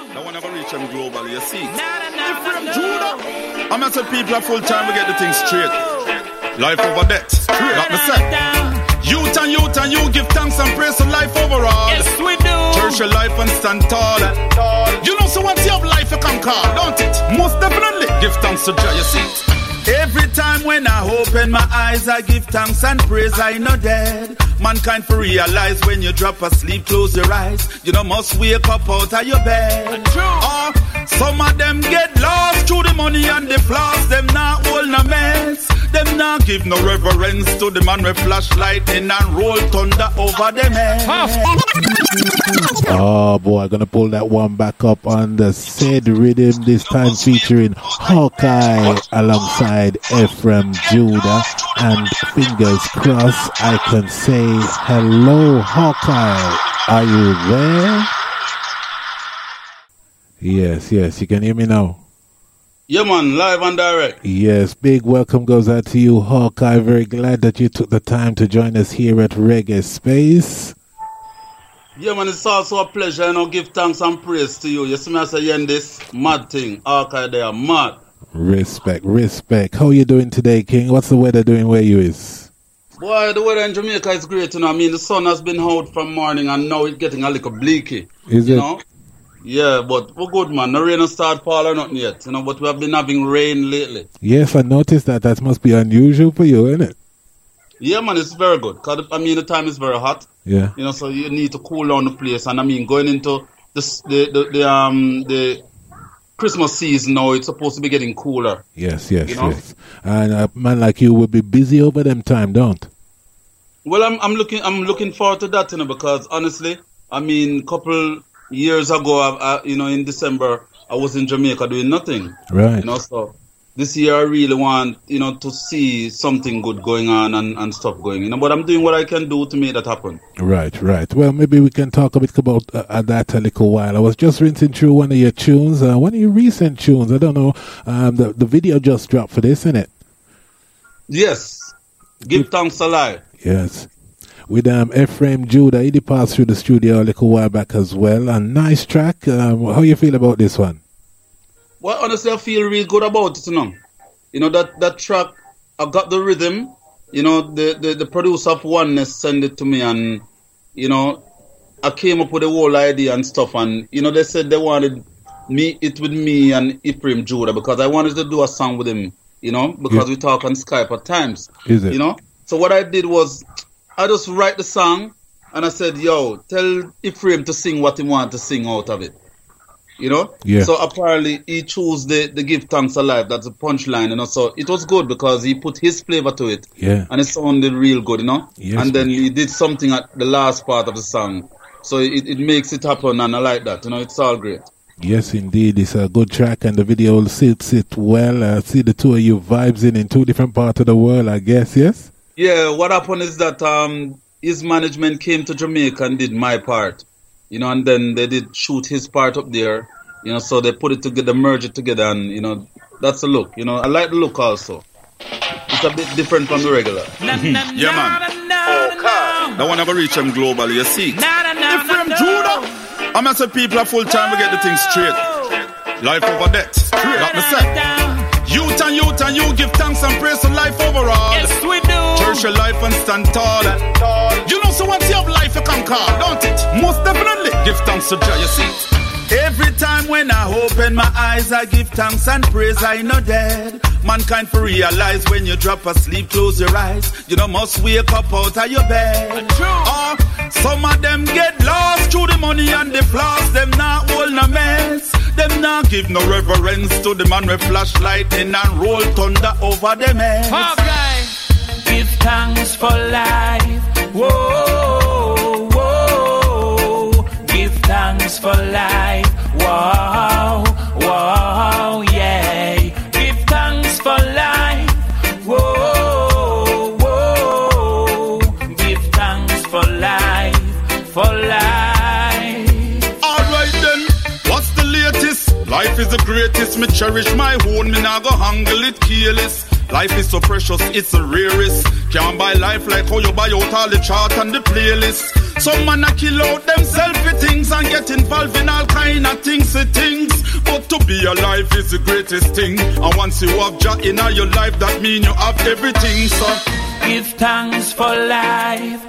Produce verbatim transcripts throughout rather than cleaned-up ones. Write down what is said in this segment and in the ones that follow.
That one never reach them globally, you see. Ephraim Judah. I'm not saying people are full time, we get the thing straight. Life over death. Like me say. Youth and youth and you give thanks and praise to life overall. Yes, we do. Cherish your life and stand tall. You know, so once you have life, you can call, don't it? Most definitely. Give thanks to Jah, you see. Every time when I open my eyes, I give thanks and praise, I know dead. Mankind for realize when you drop asleep, close your eyes. You know, must wake up out of your bed. Or some of them get lost through the money and the flaws. Them not hold no mess. Them not give no reverence to the man with flashlighting and roll thunder over them head. Oh boy, I'm gonna pull that one back up on the said rhythm, this time featuring Hawkeye alongside Ephraim Judah. And fingers crossed, I can say hello, Hawkeye. Are you there? Yes, yes, you can hear me now. Yeah, man, live and direct. Yes, big welcome goes out to you, Hawkeye. Very glad that you took the time to join us here at Reggae Space. Yeah, man, it's also a pleasure, you know, give thanks and praise to you. You see me, I say, yeah, this mad thing, Hawkeye, they are mad. Respect, respect. How you doing today, King? What's the weather doing where you is? Boy, the weather in Jamaica is great, you know. I mean, the sun has been out from morning and now it's getting a little bleaky. Is you it? know? Yeah, but we're good, man. No rain has started falling or nothing yet, you know, but we have been having rain lately. Yes, I noticed that. That must be unusual for you, isn't it? Yeah, man, it's very good. Cause, I mean, the time is very hot. Yeah. You know, so you need to cool down the place. And I mean, going into the, the, the, the, um, the Christmas season now, it's supposed to be getting cooler. Yes, yes, you know? yes. And a man like you will be busy over them time, don't? Well, I'm I'm looking I'm looking forward to that, you know, because honestly, I mean, couple years ago, I, I, you know, in December, I was in Jamaica doing nothing. Right. You know, so this year I really want, you know, to see something good going on and, and stuff going, you know, but I'm doing what I can do to make that happen. Right, right. Well, maybe we can talk a bit about uh, that a little while. I was just rinsing through one of your tunes, uh, one of your recent tunes. I don't know, um, the, the video just dropped for this, isn't it? Yes. Give Good. Thanks alive. Yes. With um, Ephraim Judah, he passed through the studio a little while back as well. A nice track. Um, how you feel about this one? Well, honestly, I feel really good about it, you know. You know, that, that track, I got the rhythm. You know, the, the, the producer of Oneness sent it to me and, you know, I came up with the whole idea and stuff. And, you know, they said they wanted me it with me and Ephraim Judah because I wanted to do a song with him, you know, because yeah. we talk on Skype at times. Is it? You know? So what I did was, I just write the song and I said, yo, tell Ephraim to sing what he wants to sing out of it. You know? Yeah. So apparently he chose the, the Give Thanks Alive. That's a punchline, you know. So it was good because he put his flavor to it. Yeah. And it sounded real good, you know? Yes, and then he did something at the last part of the song. So it, it makes it happen and I like that, you know, it's all great. Yes, indeed. It's a good track and the video sits it well. I see the two of you vibes in in two different parts of the world, I guess, yes? Yeah, what happened is that um, his management came to Jamaica and did my part. You know, and then they did shoot his part up there, you know, so they put it together, merge it together, and, you know, that's the look. You know, I like the look also. It's a bit different from the regular. Yeah, man. Okay. That one never reach them globally, you see. Ephraim Judah. I'm say people are full time, we get the thing straight. Life over death. Like me say. Youth and youth and you give thanks and praise to life overall. Yes, we do. Cherish your life and stand tall. You know, so once you have life, you can call, don't it? Most definitely. Give thanks to Jah, you see. Every time when I open my eyes, I give thanks and praise, I know dead. Mankind for realize when you drop asleep, close your eyes. You know, must wake up out of your bed. Or some of them get lost through the money and the flaws. Them not hold no mess. Them not give no reverence to the man with flashlighting and roll thunder over them heads. Okay. Give thanks for life. Whoa, whoa. Give thanks for life. Whoa, whoa, yeah. Give thanks for life. Whoa, whoa. Give thanks for life, for life. Alright then, what's the latest? Life is the greatest, me cherish my own, me nah go handle it careless. Life is so precious, it's the rarest. Can't buy life like how you buy out all the chart and the playlist. Some man a kill out themselves for things and get involved in all kinds minor things to things. But to be alive is the greatest thing. And once you have Jah in your life, that means you have everything. So give thanks for life.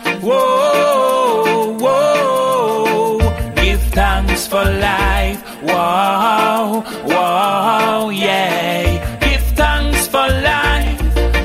Whoa, whoa. Give thanks for life. Whoa, whoa, yeah. Give thanks for life.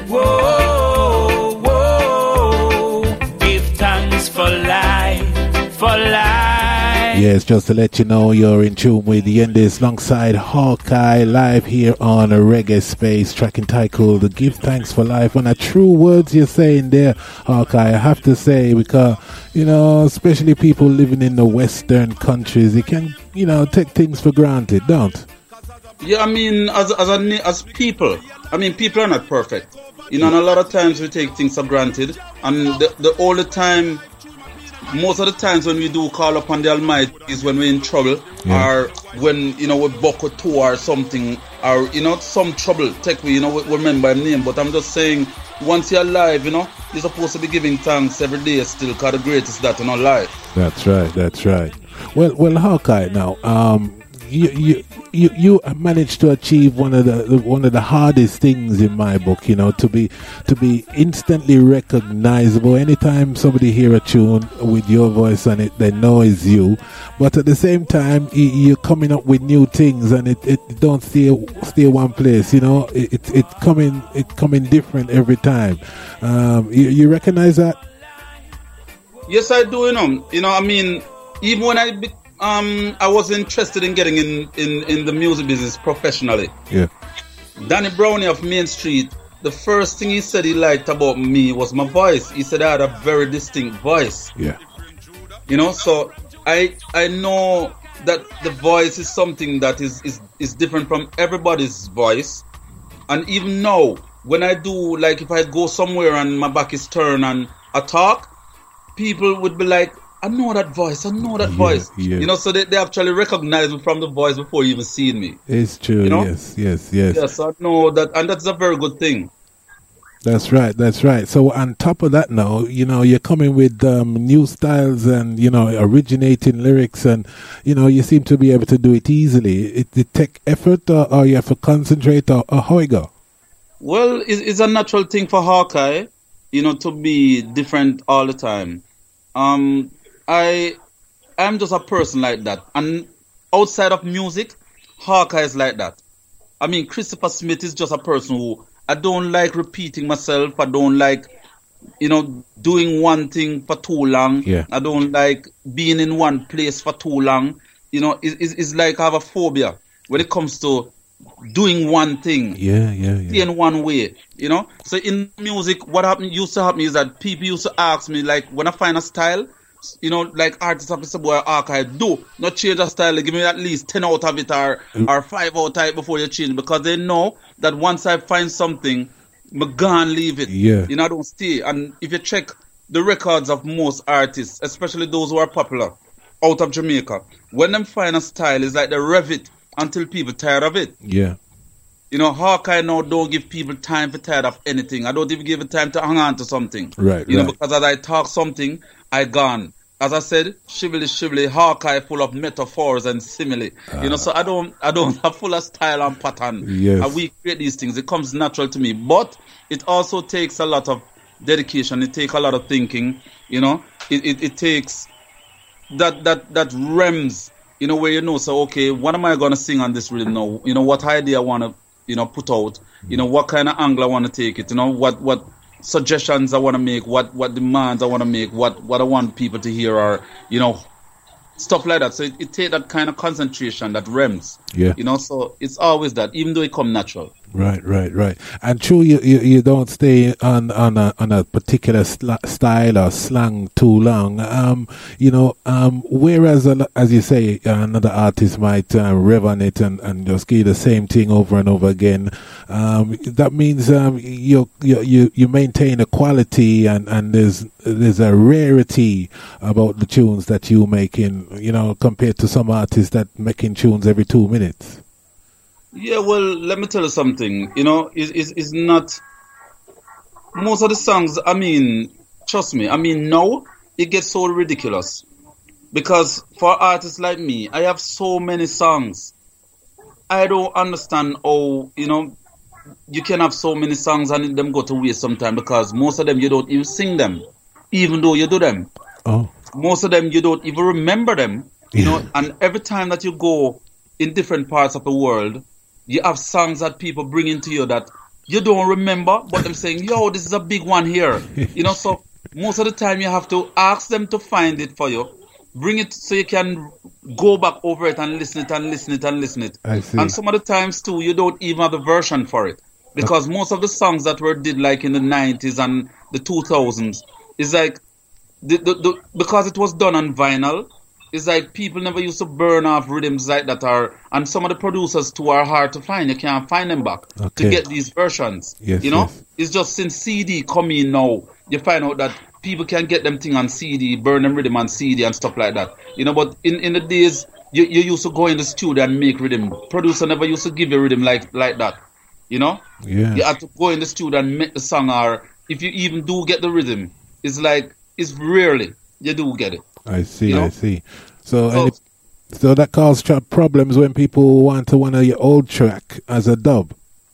Whoa, whoa. Give thanks for life, for life. Yes, just to let you know, you're in tune with Yendis alongside Hawkeye live here on a Reggae Space, track entitled Give Thanks for Life. And the true words you're saying there, Hawkeye, I have to say, because, you know, especially people living in the Western countries, they can, you know, take things for granted, don't? Yeah, I mean, as as a, as people, I mean, people are not perfect. You know, and a lot of times we take things for granted. And the, the all the time, most of the times when we do call upon the Almighty is when we're in trouble, yeah. or when, you know, we buckle to or something, or, you know, some trouble take we, you know, we remember his name. But I'm just saying, once you're alive, you know, you're supposed to be giving thanks every day still, because the greatest that in our life. That's right, that's right. Well, well, Hawkeye, now, um, you you you you managed to achieve one of the one of the hardest things in my book, you know, to be to be instantly recognizable. Anytime somebody hear a tune with your voice on it, they know it's you. But at the same time, you, you're coming up with new things, and it, it don't stay stay one place. You know, it it, it coming it coming different every time. Um, you, you recognize that? Yes, I do. You know, you know, I mean, even when I. Be- Um, I was interested in getting in, in, in the music business professionally. Yeah. Danny Brownie of Main Street, the first thing he said he liked about me was my voice. He said I had a very distinct voice. Yeah. You know, so I I know that the voice is something that is, is, is different from everybody's voice. And even now, when I do, like if I go somewhere and my back is turned and I talk, people would be like, I know that voice, I know that yeah, voice. Yeah. You know, so they, they actually recognize me from the voice before you even seeing me. It's true, you know? yes, yes, yes. Yes, I know that, and that's a very good thing. That's right, that's right. So on top of that now, you know, you're coming with um, new styles and, you know, originating lyrics, and, you know, you seem to be able to do it easily. It, it take effort, or, or you have to concentrate, or, or how it go? Well, it's, it's a natural thing for Hawkeye, you know, to be different all the time. Um... I I'm just a person like that. And outside of music, Hawkeye is like that. I mean, Christopher Smith is just a person who, I don't like repeating myself. I don't like, you know, doing one thing for too long. Yeah. I don't like being in one place for too long. You know, it, it's, it's like I have a phobia when it comes to doing one thing. Yeah, yeah, yeah. In one way, you know. So in music, what happened used to happen is that people used to ask me, like, when I find a style, you know, like artists have to say, boy, Archive, do not change a style. Give me at least ten out of it, or mm. or five out of it before you change, because they know that once I find something, I'm gonna leave it. Yeah. You know, I don't stay. And if you check the records of most artists, especially those who are popular out of Jamaica, when them find a style, it's like they rev it until people tired of it. Yeah. You know, Hawkeye now don't give people time for tired of anything. I don't even give it time to hang on to something. Right, You right. know, because as I talk something, I gone. As I said, shively, shively, Hawkeye full of metaphors and simile. Uh, you know, so I don't, I don't have full of style and pattern. Yes. And we create these things. It comes natural to me. But it also takes a lot of dedication. It takes a lot of thinking. You know, it, it, it takes that, that, that rems, you know, where you know, so, okay, what am I going to sing on this rhythm now? You know, what idea I want to, you know, put out? You know, what kind of angle I want to take it? You know, what, what, suggestions I want to make, what what demands I want to make, what what I want people to hear, or, you know, stuff like that. So it, it takes that kind of concentration, that rems. Yeah. You know, so it's always that, even though it come natural. Right, right, right. And true, you, you, you don't stay on on a on a particular sl- style or slang too long. Um, you know, um, whereas uh, as you say, uh, another artist might uh, rev on it and, and just give the same thing over and over again. Um, that means um, you you you you maintain a quality, and, and there's there's a rarity about the tunes that you making. You know, compared to some artists that making tunes every two minutes. Yeah, well, let me tell you something. You know, it's, it's, it's not... Most of the songs, I mean, trust me, I mean, now, it gets so ridiculous. Because for artists like me, I have so many songs. I don't understand how, you know, you can have so many songs and them go to waste sometime because most of them you don't even sing them, even though you do them. Oh. Most of them you don't even remember them, you Yeah. know, and every time that you go in different parts of the world, you have songs that people bring into you that you don't remember, but them saying, yo, this is a big one here. You know, so most of the time you have to ask them to find it for you. Bring it so you can go back over it and listen it and listen it and listen it. I see. And some of the times too, you don't even have a version for it. Because most of the songs that were did like in the nineties and the two thousands is like, the, the, the, because it was done on vinyl, it's like people never used to burn off rhythms like that are, and some of the producers too are hard to find. You can't find them back Okay. to get these versions. Yes, you know, yes. it's just since C D come in now, you find out that people can get them thing on C D, burn them rhythm on C D and stuff like that. You know, but in, in the days, you, you used to go in the studio and make rhythm. Producer never used to give you rhythm like, like that. You know? Yeah. You have to go in the studio and make the song, or if you even do get the rhythm, it's like, it's rarely you do get it. I see, You know? I see. So, So- and it, so that causes tra- problems when people want to want your old track as a dub.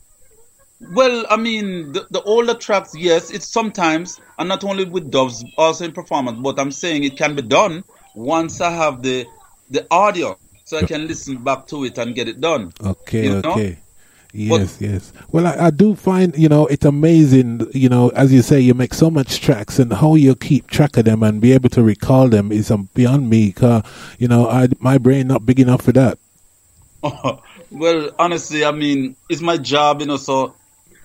Well, I mean, the, the older tracks, yes, it's sometimes, and not only with dubs, also in performance, but I'm saying it can be done once I have the the audio, so I can listen back to it and get it done. Okay, You know? okay. Yes, yes. Well, I, I do find, you know, it's amazing, you know, as you say, you make so much tracks and how you keep track of them and be able to recall them is um, beyond me. Cause, you know, I, my brain not big enough for that. Well, honestly, I mean, it's my job, you know, so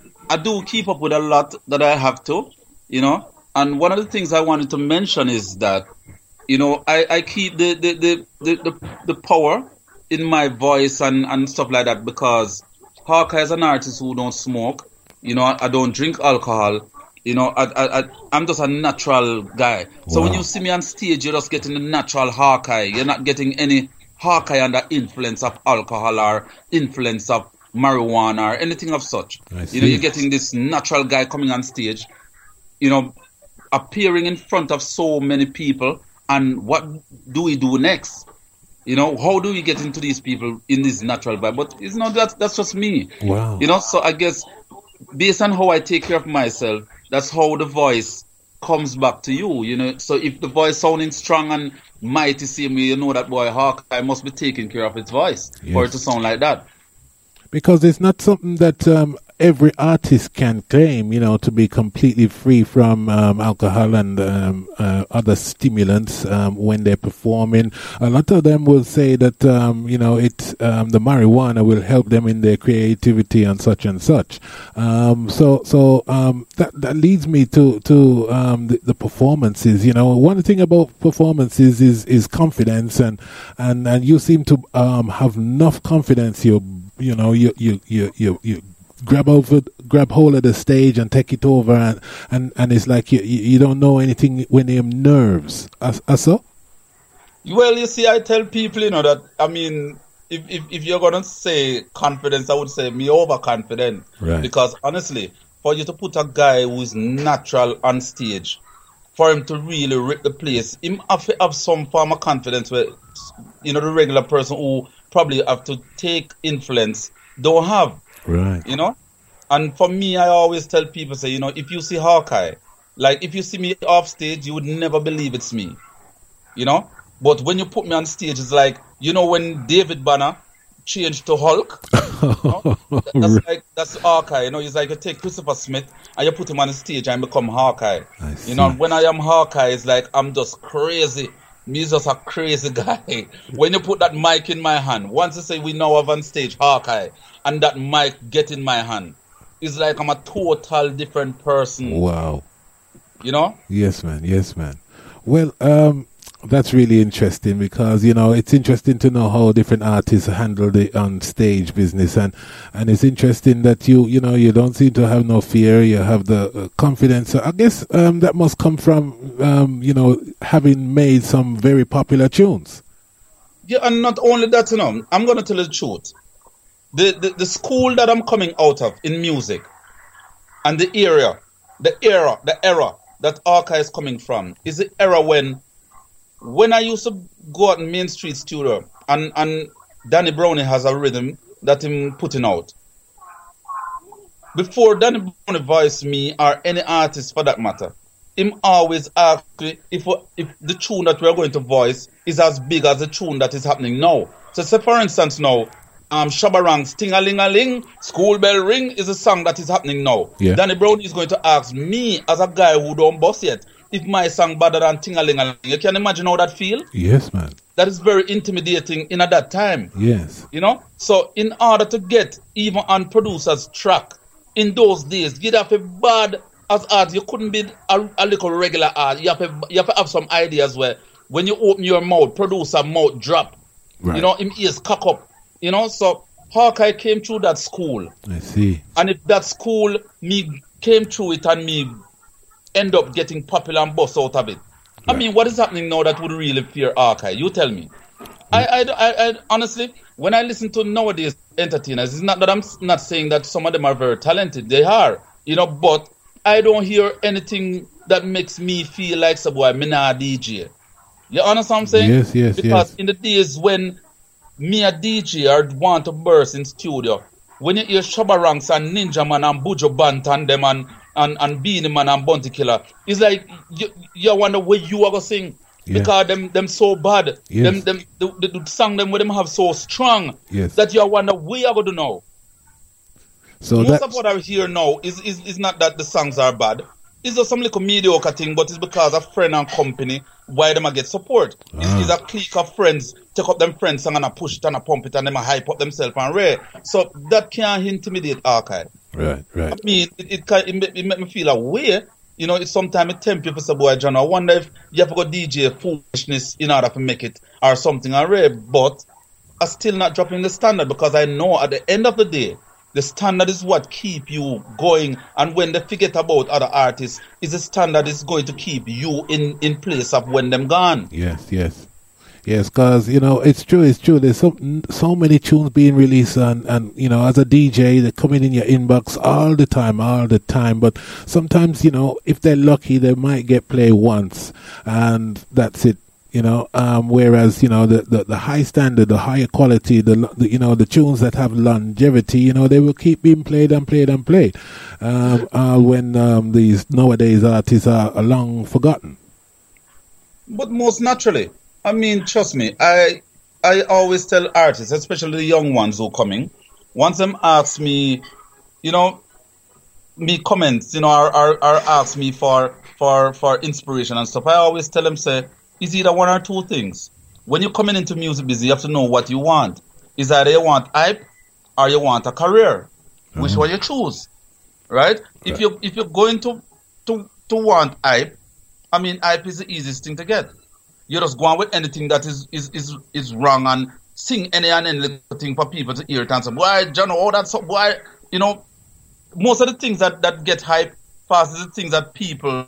I do keep up with a lot that I have to, you know. And one of the things I wanted to mention is that, you know, I, I keep the the, the, the, the the power in my voice and, and stuff like that because Hawkeye is an artist who don't smoke, you know, I, I don't drink alcohol, you know, I, I, I, I'm just a natural guy. So when Wow. you see me on stage, you're just getting the natural Hawkeye. You're not getting any Hawkeye under influence of alcohol or influence of marijuana or anything of such. I You know, see. you're getting this natural guy coming on stage, you know, appearing in front of so many people. And what do we do next? You know, how do we get into these people in this natural vibe? But it's not that, that's just me. Wow. You know, so I guess based on how I take care of myself, that's how the voice comes back to you, you know. So if the voice sounding strong and mighty same way, you know that boy Hawkeye must be taking care of its voice for it Yes. to sound like that. Because it's not something that um, every artist can claim, you know, to be completely free from um, alcohol and um, uh, other stimulants um, when they're performing. A lot of them will say that, um, you know, it um, the marijuana will help them in their creativity and such and such. Um, so, so um, that that leads me to to um, the, the performances. You know, one thing about performances is is confidence, and and and you seem to um, have enough confidence. You you know you you you you. you grab over, grab hold of the stage and take it over, and and, and it's like you, you you don't know anything when you're nerves. As, as so? Well, you see, I tell people, you know, that, I mean, if, if, if you're going to say confidence, I would say me overconfident. Right. Because honestly, for you to put a guy who is natural on stage, for him to really rip the place, him have to have some form of confidence where, you know, the regular person who probably have to take influence don't have. Right. You know? And for me, I always tell people, say, you know, if you see Hawkeye, like if you see me off stage, you would never believe it's me. You know? But when you put me on stage, it's like, you know, when David Banner changed to Hulk, you know? That's like, that's Hawkeye, you know, it's like you take Christopher Smith and you put him on the stage and become Hawkeye. I You know, see. when I am Hawkeye, it's like, I'm just crazy. Me just a crazy guy. When you put that mic in my hand, once you say we now have on stage Hawkeye, and that mic get in my hand, it's like I'm a total different person. Wow. You know? Yes, man. Yes, man. Well, um, that's really interesting because, you know, it's interesting to know how different artists handle the on stage business, and, and it's interesting that you, you know, you don't seem to have no fear. You have the uh, confidence. So I guess, um, that must come from, um, you know, having made some very popular tunes. Yeah, and not only that, you know, I'm going to tell you the truth. The, the, the school that I'm coming out of in music and the area, the era, the era that Arca is coming from is the era when when I used to go out in Main Street Studio, and, and Danny Brownie has a rhythm that him putting out. Before Danny Brownie voice me, or any artist for that matter, him always ask me if, if the tune that we are going to voice is as big as the tune that is happening now. So say for instance now, um, Shabba Ranks, Ting-a-ling-a-ling, School Bell Ring is a song that is happening now. Yeah. Danny Brownie is going to ask me, as a guy who don't boss yet, if my song better than Ting-a-ling-a-ling. You can imagine how that feel? Yes, man. That is very intimidating in at that time. Yes. You know? So in order to get even on producer's track, in those days, you'd have a bad as art. You couldn't be a, a little regular art. You have, to, you have to have some ideas where when you open your mouth, producer mouth drop. Right. You know, him ears cock up. You know, so Hawkeye came through that school. I see. And if that school, me came through it and me end up getting popular and bust out of it. Right. I mean, what is happening now that would really fear Hawkeye? You tell me. I, I, I, I honestly, when I listen to nowadays entertainers, it's not that I'm not saying that some of them are very talented. They are, you know, but I don't hear anything that makes me feel like some boy, me not a D J. You understand what I'm saying? Yes, yes, because yes. in the days when me a D J or want to burst in studio, when you hear Shabba Ranks and Ninja Man and Bujo Bant and them and, and, and Beanie Man and Bounty Killer, it's like you, you wonder where you are going to sing. Yeah. Because them them so bad. Yes. Them them the, the, the song them with them have so strong. Yes. That you wonder where you are going to know. So most that's... of what I hear now is, is is not that the songs are bad. It's just some little mediocre thing, but it's because of friend and company why them a get support. Ah. It's, it's a clique of friends take up them friends song and a push it and a pump it and them a hype up themselves and rare. So that can't intimidate Archive. Right, right. I mean, it it, can, it, make, it make me feel a way. You know, it's sometimes it tempt you for some boy, John. I wonder if you have to go D J foolishness in order to make it or something or rare, but I'm still not dropping the standard because I know at the end of the day, the standard is what keep you going, and when they forget about other artists, is the standard is going to keep you in, in place of when them gone. Yes, yes. Yes, because, you know, it's true, it's true. There's so, so many tunes being released, and, and, you know, as a D J, they're coming in your inbox all the time, all the time. But sometimes, you know, if they're lucky, they might get played once, and that's it. You know, um, whereas, you know, the, the, the high standard, the higher quality, the, the, you know, the tunes that have longevity, you know, they will keep being played and played and played, um, uh, when um, these nowadays artists are, are long forgotten. But most naturally, I mean, trust me, I I always tell artists, especially the young ones who are coming, once them ask me, you know, me comments, you know, or, or, or ask me for, for, for inspiration and stuff, I always tell them, say, it's either one or two things. When you're coming into music business, you have to know what you want. Is either you want hype or you want a career. Mm-hmm. Which one you choose, right? right? If you if you're going to, to to want hype, I mean, hype is the easiest thing to get. You just go on with anything that is is is, is wrong and sing any and any little thing for people to hear it and say, "Why, John? Oh, that's so, why?" You know, most of the things that, that get hype fast is the things that people.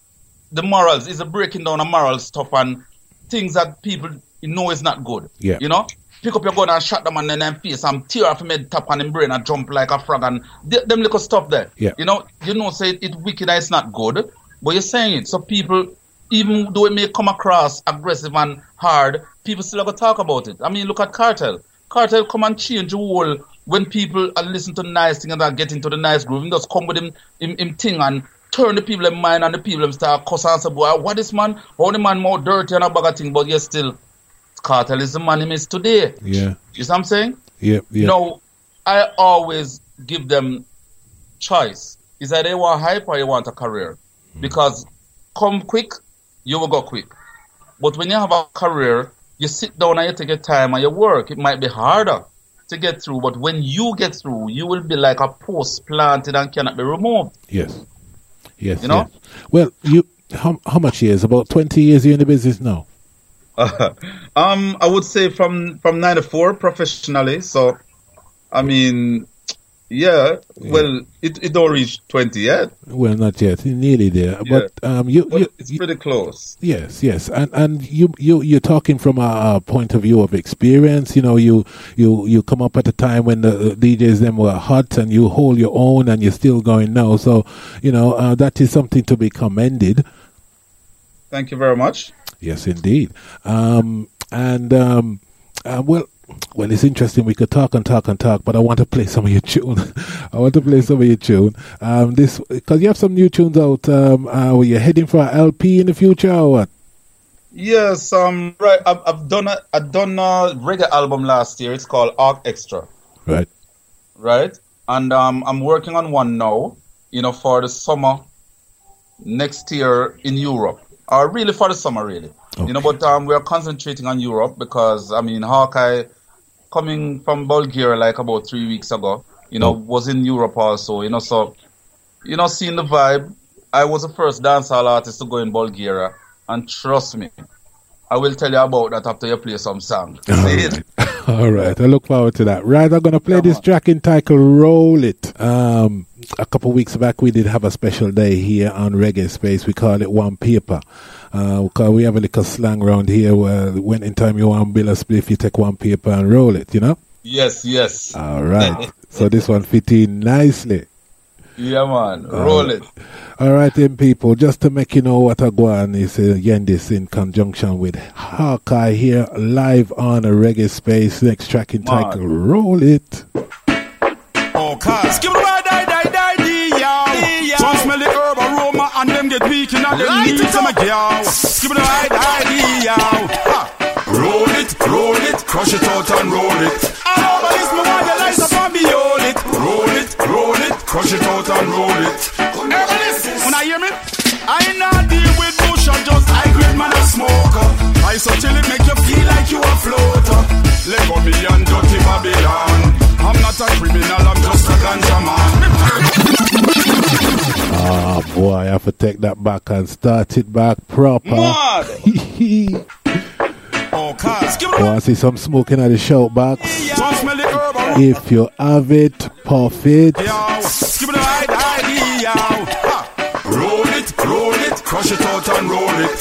The morals is a breaking down of moral stuff and things that people know is not good. Yeah. You know? Pick up your gun and shot them and then them face and tear off him head top and him brain and jump like a frog and th- them little stuff there. Yeah. You know, you know, say it, it's wicked and it's not good, but you're saying it. So people, even though it may come across aggressive and hard, people still have to talk about it. I mean, look at Cartel. Cartel come and change the whole when people are listen to nice thing and are get into the nice groove. He just come with him, him, him thing and turn the people in mind and the people start cussing and say, boy, what this man, how the man more dirty and a bag of thing, but yet still, Cartel is the man he is today. Yeah. You see what I'm saying? Yep, yep. No, I always give them choice. Is that they want hype or you want a career? Mm. Because come quick, you will go quick. But when you have a career, you sit down and you take your time and you work. It might be harder to get through, but when you get through, you will be like a post planted and cannot be removed. Yes. Yes, you know? Yes. Well, you how how much years? About twenty years you're in the business now? Uh, um, I would say from from ninety-four professionally. So, I mean, yeah. yeah. Well, it it don't reach twenty yet. Well, not yet. Nearly there. Yeah. But um, you, well, you it's pretty close. Yes, yes, and and you you you're talking from a, a point of view of experience. You know, you you you come up at a time when the D Js them were hot, and you hold your own, and you're still going now. So, you know, uh, that is something to be commended. Thank you very much. Yes, indeed. Um, and um, uh, well, well, it's interesting. We could talk and talk and talk, but I want to play some of your tune. I want to play some of your tune. Um, this because you have some new tunes out. Um, uh, were you heading for an L P in the future or what? Yes, um, right. I've, I've done a I've done a reggae album last year. It's called Arc Extra. Right. Right, and um, I'm working on one now. You know, for the summer next year in Europe, or really for the summer, really. Okay. You know, but um, we are concentrating on Europe because I mean, Hawkeye, coming from Bulgaria like about three weeks ago, you know, oh. was in Europe also. You know, so you know, seeing the vibe. I was the first dancehall artist to go in Bulgaria. And trust me, I will tell you about that after you play some song. All right. All right. I look forward to that. Right, I'm going to play Come this on. track entitled Roll It. Um, a couple of weeks back, we did have a special day here on Reggae Space. We call it One Paper. Uh, because we have a little slang around here where when in time you want to build a spliff, you take one paper and roll it, you know? Yes, yes. All right. So this one fit in nicely. Yeah, man. Roll uh, it. All right, then, people. Just to make you know what I go on is uh, Yendis in conjunction with Hawkeye here live on a Reggae Space. Next track entitled Roll It. Oh, cause give me a die, die, die, die, yow. Some smell the herb aroma and them get weak in the knees to my gal. Give me the die, die, die, yow. Roll it, roll it, crush it out and roll it. All over this, me want the lights up and be hold it. Roll it, roll it, crush it out and roll it. Everybody listen, when I hear me, I not deal with bush or just high grade man a smoker. I so till it make you feel like you a floater. Let go me and dirty Babylon. I'm not a criminal, I'm just a ganja man. Ah, oh, boy, I have to take that back and start it back proper. Oh, cause give oh, I see some smoking at the shout box. If you have it, puff it. Roll it, roll it, crush it out and roll it.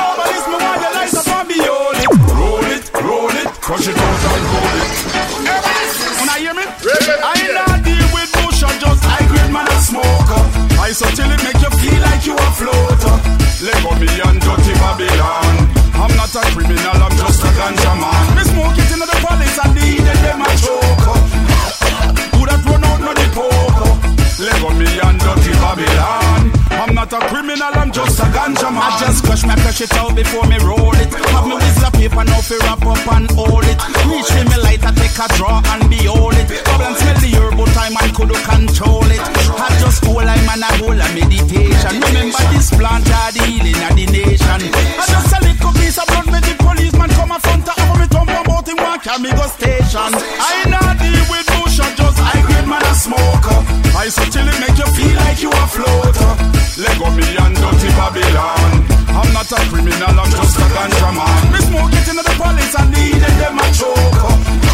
Roll it, roll it, crush it out and roll it. When I hear me, I not deal with bush or just high grade man a smoker. I so till it make you feel like you a floater. Let go me and dirty Babylon. I'm not a criminal, I'm just a ganja man. Me smoke it in the police and the Eden them a choker. Who that run out no the poker. Let go me and dirty Babylon. I'm not a criminal, I'm just a ganja man. I just crush my crush it out before me roll it. Have me whistle paper now fi wrap up and hold it. Reach me me light, I take a draw and behold it. Bubble and smell the herb, but I man could control it. I just hold I man a whole a meditation. Remember this plant are the healing of the nation. I just a little piece of blood with the policeman come a front of me thumb about him one carry me go station. I not deal with bush or just high grade man a smoker. I so till it make you feel like you a floater. Let go me and dirty Babylon. I'm not a criminal, I'm just a ganja man. Me smoke it in the police and the Eden them a choker.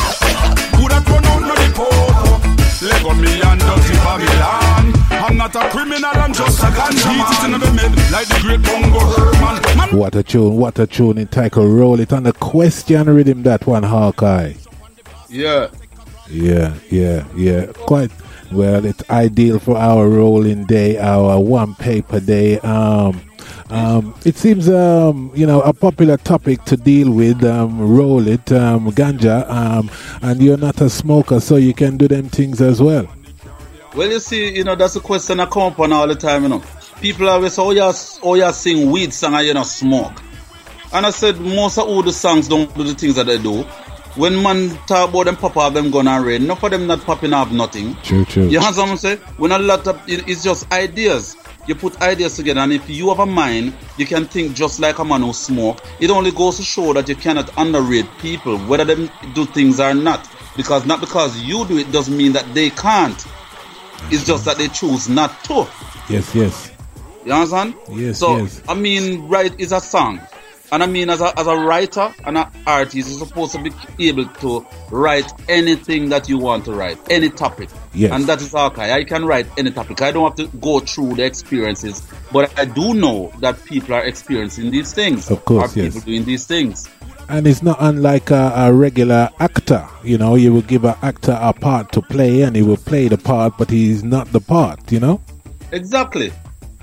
Who that run out no the poker. Let go me and dirty Babylon. I'm not a criminal, I'm just a ganja man. Eat it in the mid like the great bongo Herman. Man. What a tune, what a tune entitled Roll It. On the question rhythm, that one, Hawkeye. Yeah. Yeah, yeah, yeah. Quite. Well, it's ideal for our rolling day, our one paper day. Um, um, it seems, um, you know, a popular topic to deal with. Um, roll it, um, ganja, um, and you're not a smoker, so you can do them things as well. Well, you see, you know, that's a question I come up on all the time. You know, people always say, "Oh, you, oh, you sing weed song and you not smoke." And I said, most of all the songs don't do the things that they do. When man talk about them pop off them gun and rain, enough of them not popping off nothing. True, true. You understand what I'm saying? When a lot of it, it's just ideas. You put ideas together, and if you have a mind, you can think just like a man who smoke. It only goes to show that you cannot underrate people, whether they do things or not. Because not because you do it doesn't mean that they can't. It's just that they choose not to. Yes, yes. You understand? Yes, so, yes. I mean, right is a song. And I mean, as a as a writer and an artist, you're supposed to be able to write anything that you want to write, any topic. Yes. And that is okay. I can write any topic. I don't have to go through the experiences, but I do know that people are experiencing these things. Of course, are yes. people doing these things. And it's not unlike a, a regular actor. You know, you will give an actor a part to play, and he will play the part, but he's not the part. You know. Exactly.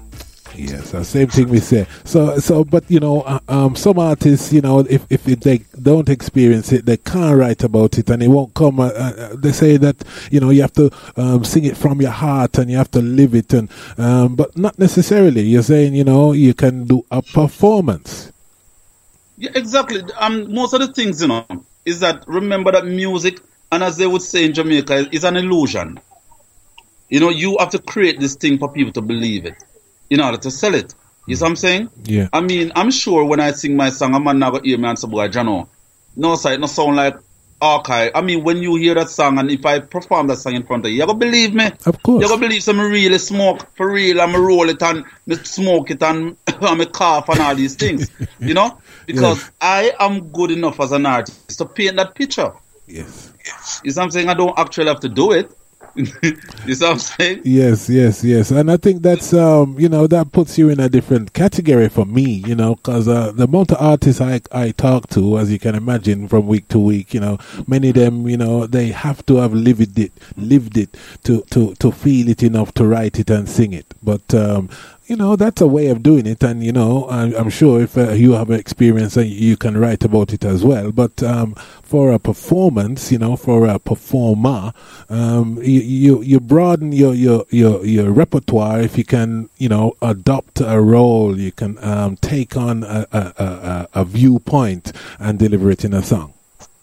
Yes, the same thing we say. So, so, but you know, uh, um, some artists, you know, if if it, they don't experience it, they can't write about it, and it won't come. Uh, uh, they say that you know you have to um, sing it from your heart, and you have to live it, and um, but not necessarily. You're saying, you know, you can do a performance. Yeah, exactly. Um, most of the things, you know, is that remember that music, and as they would say in Jamaica, is an illusion. You know, you have to create this thing for people to believe it in order to sell it. You see what I'm saying? Yeah. I mean, I'm sure when I sing my song, a man not gonna hear me and say, boy, Jano. No, sir, it no sound like archive. I mean, when you hear that song and if I perform that song in front of you, you're gonna believe me. Of course. You're gonna believe some really smoke for real, and me roll it and me smoke it and me cough and all these things. You know? Because yes. I am good enough as an artist to paint that picture. Yes. Yes. You see what I'm saying? I don't actually have to do it. You see what I'm saying? Yes, yes, yes. And I think that's, um, you know, that puts you in a different category for me, you know, because uh, the amount of artists I, I talk to, as you can imagine, from week to week, you know, many of them, you know, they have to have lived it, lived it to, to, to feel it enough to write it and sing it. But, um, you know, that's a way of doing it. And, you know, I'm, I'm sure if uh, you have experience, uh, you can write about it as well. But um, for a performance, you know, for a performer, um, you, you, you broaden your, your, your, your repertoire if you can, you know, adopt a role. You can um, take on a, a, a, a viewpoint and deliver it in a song.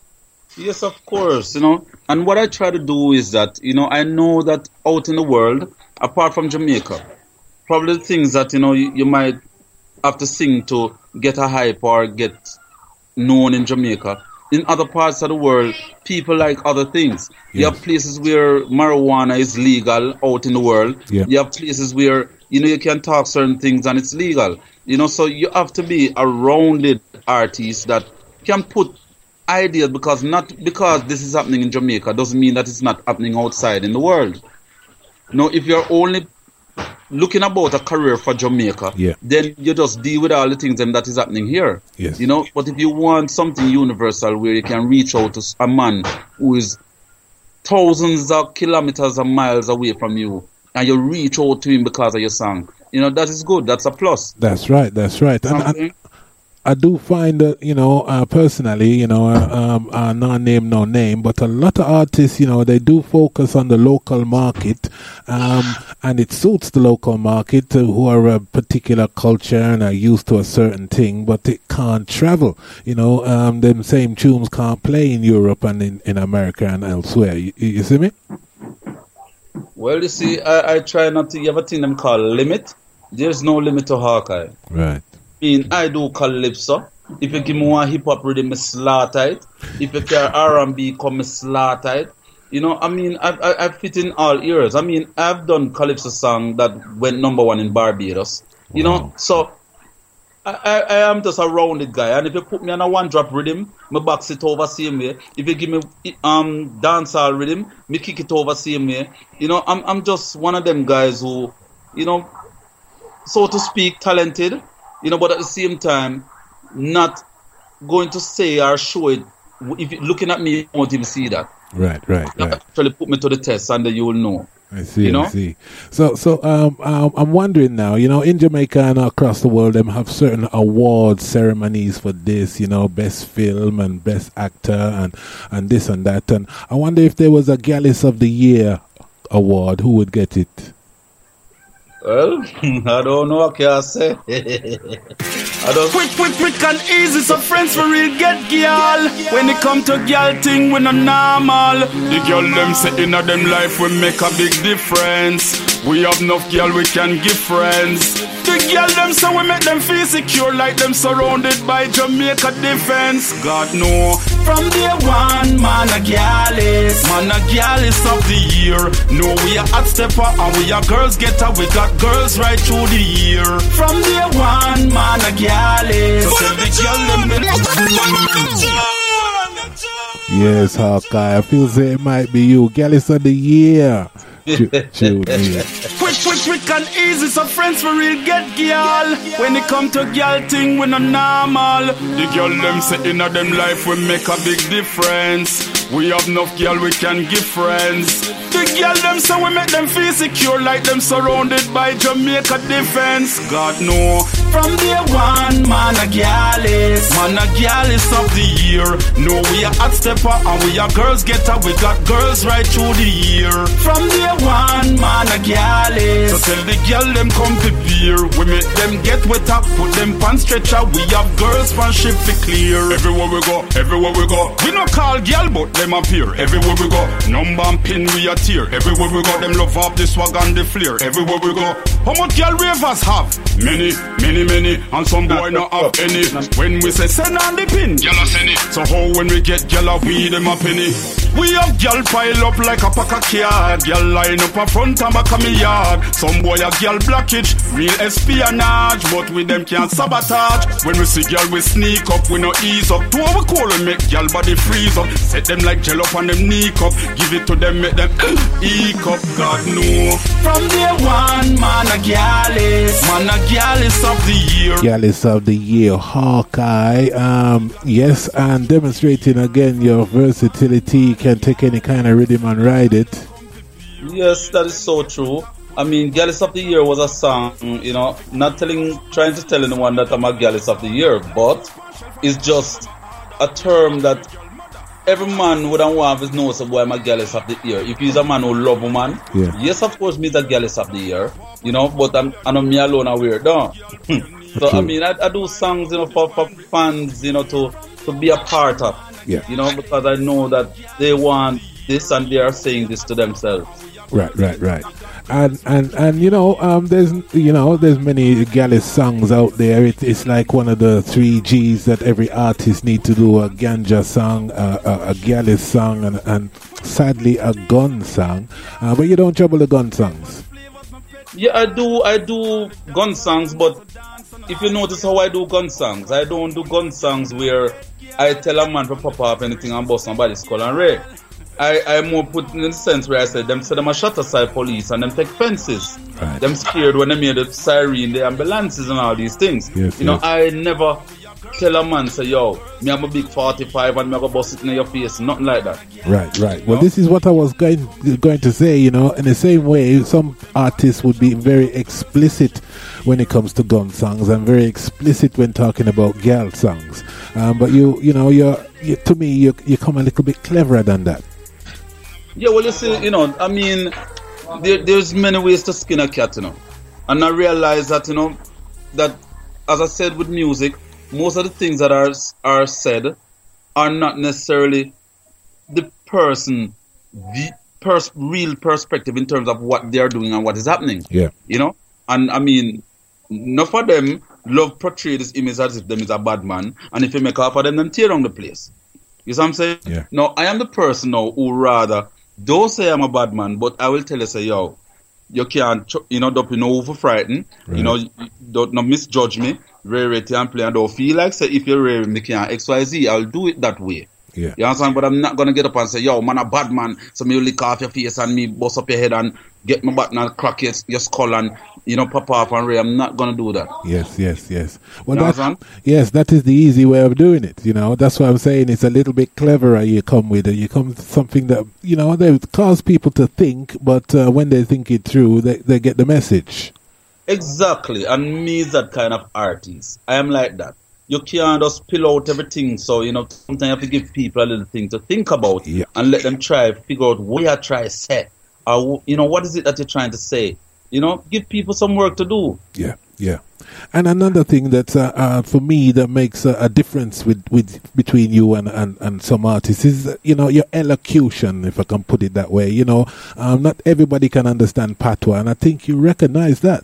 Yes, of course, you know. And what I try to do is that, you know, I know that out in the world, apart from Jamaica, probably the things that, you know, you, you might have to sing to get a hype or get known in Jamaica. In other parts of the world, people like other things. Yes. You have places where marijuana is legal out in the world. Yeah. You have places where, you know, you can talk certain things and it's legal. You know, so you have to be a rounded artist that can put ideas, because not because this is happening in Jamaica doesn't mean that it's not happening outside in the world. You know, if you're only looking about a career for Jamaica, yeah. then you just deal with all the things and that is happening here. Yes. You know, but if you want something universal where you can reach out to a man who is thousands of kilometers and miles away from you, and you reach out to him because of your song, you know, that is good. That's a plus. That's right. That's right. And, and I do find that, you know, uh, personally, you know, uh, um, uh, no name, no name, but a lot of artists, you know, they do focus on the local market, um, and it suits the local market uh, who are a particular culture and are used to a certain thing, but it can't travel. You know, um, them same tunes can't play in Europe and in, in America and elsewhere. You, you see me? Well, you see, I, I try not to, you have a thing them call limit. There's no limit to Hawkeye. Right. I mean, I do calypso. If you give me one hip hop rhythm, I slaughter it. If you care R and B, come I slaughter it. You know, I mean, I, I I fit in all ears. I mean, I've done calypso song that went number one in Barbados. You wow. know, so I, I I am just a rounded guy. And if you put me on a one drop rhythm, me box it over same way. If you give me um dancehall rhythm, me kick it over same way. You know, I'm I'm just one of them guys who, you know, so to speak, talented. You know, but at the same time, not going to say or show it. If you're looking at me, you won't even see that. Right, right, right. Actually put me to the test and then you will know. I see, you know? I see. So, so um, um, I'm wondering now, you know, in Jamaica and across the world, them have certain award ceremonies for this, you know, best film and best actor and, and this and that. And I wonder if there was a Gallus of the Year award, who would get it? Well, I don't know what I say. I don't... Quick, quick, quick and easy, so friends for real get gyal. When it come to gyal thing, we no normal. The gyal them say inna them life we make a big difference. We have enough gyal we can give friends. The gyal them so we make them feel secure, like them surrounded by Jamaica defense. God know, from day one, man a gyal is, man a gyal is of the year. No, we are hot stepper and we are girls getter. We got girls right through the year. From day one, man a gyal is. So tell the gyal them. Yes, Hawkeye. I feel say it might be you, Gallus of the Year. Ch- quick, quick, quick and easy, so friends for real get gyal. When it come to gyal thing, we no normal. The gyal them say inna them life we make a big difference. We have enough girl we can give friends. The girl them so we make them feel secure, like them surrounded by Jamaica defense. God know, from day one, man a girl is, man a girl is of the year. No, we are hot stepper and we are girls getter. We got girls right through the year. From day one, man a girl is. So tell the girl them come to beer. We make them get wetter, put them pants stretcher. We have girls from ship to clear. Everywhere we go, everywhere we go. We no call girl but them appear. Everywhere we go, number and pin we a tear. Everywhere we go, them love up the swag and the flair. Everywhere we go, how much girl ravers have? Many, many, many, and some boy not have any. When we say send on the pin, girl a send it. So how when we get girl a we them a penny? We have girl pile up like a pack of card. Girl line up a front and back of me yard. Some boy a girl blockage, real espionage, but with them can't sabotage. When we see girl we sneak up, we no ease up. To our call we make girl body freeze up. Set them like gel up on them knee cup. Give it to them, make them eek up. God know. From day one, man a girl is, man a girl is of the year. Girl is of the year, Hawkeye. Um, yes, and demonstrating again your versatility. You can take any kind of rhythm and ride it. Yes, that is so true. I mean, Gallus of the Year was a song, you know, not telling, trying to tell anyone that I'm a Gallus of the Year, but it's just a term that every man would want to know, so boy, I'm a Gallus of the Year. If he's a man who love a man, yeah. Yes, of course, me's a Gallus of the Year, you know, but I'm, I know me alone are weird, no? So, okay. I mean, I, I do songs, you know, for, for fans, you know, to, to be a part of, yeah. you know, because I know that they want this and they are saying this to themselves. Right, right, right. And and and you know, um, there's you know, there's many Gallus songs out there. It, it's like one of the three G's that every artist need to do: a ganja song, uh, a, a Gallus song, and, and sadly a gun song. Uh, but you don't trouble the gun songs. Yeah, I do. I do gun songs, but if you notice how I do gun songs, I don't do gun songs where I tell a man to pop off anything and bust somebody's skull and ray. I, I more put in the sense where I said them say them a shot aside police and them take fences. Right. Them scared when they made the siren, the ambulances and all these things. Yes, you know, yes. I never tell a man say, yo, me have a big forty-five and me go bust it in your face. Nothing like that. Right, right. Well, this is what I was going going to say, you know, in the same way, some artists would be very explicit when it comes to gun songs and very explicit when talking about girl songs. Um, but you, you know, you're, you, to me, you, you come a little bit cleverer than that. Yeah, well, you see, you know, I mean, there, there's many ways to skin a cat, you know. And I realize that, you know, that, as I said with music, most of the things that are are said are not necessarily the person, the pers- real perspective in terms of what they're doing and what is happening. Yeah. You know? And, I mean, enough of them love portray this image as if them is a bad man. And if you make off of them, then tear down the place. You see what I'm saying? Yeah. Now, I am the person now who rather... Don't say I'm a bad man, but I will tell you, say, yo, you can't, you know, don't be no over frightened. Right. You know, don't not misjudge me. Rarity and play, and don't feel like, say, if you're rare, me can't X Y Z, I'll do it that way. Yeah. You understand? But I'm not going to get up and say, yo, man, a bad man, so me lick off your face and me bust up your head and get my button and crack your, your skull and, you know, pop off and ray. I'm not going to do that. Yes, yes, yes. Well, you that, yes, that is the easy way of doing it, you know. That's why I'm saying it's a little bit cleverer you come with it. You come with something that, you know, they cause people to think, but uh, when they think it through, they, they get the message. Exactly. And me is that kind of artist. I am like that. You can't just spill out everything. So, you know, sometimes you have to give people a little thing to think about, yeah. And let them try figure out what you are trying to say. Or, you know, what is it that you're trying to say? You know, give people some work to do. Yeah, yeah. And another thing that, uh, uh, for me, that makes a, a difference with, with between you and, and, and some artists is, you know, your elocution, if I can put it that way. You know, um, not everybody can understand patois, and I think you recognize that.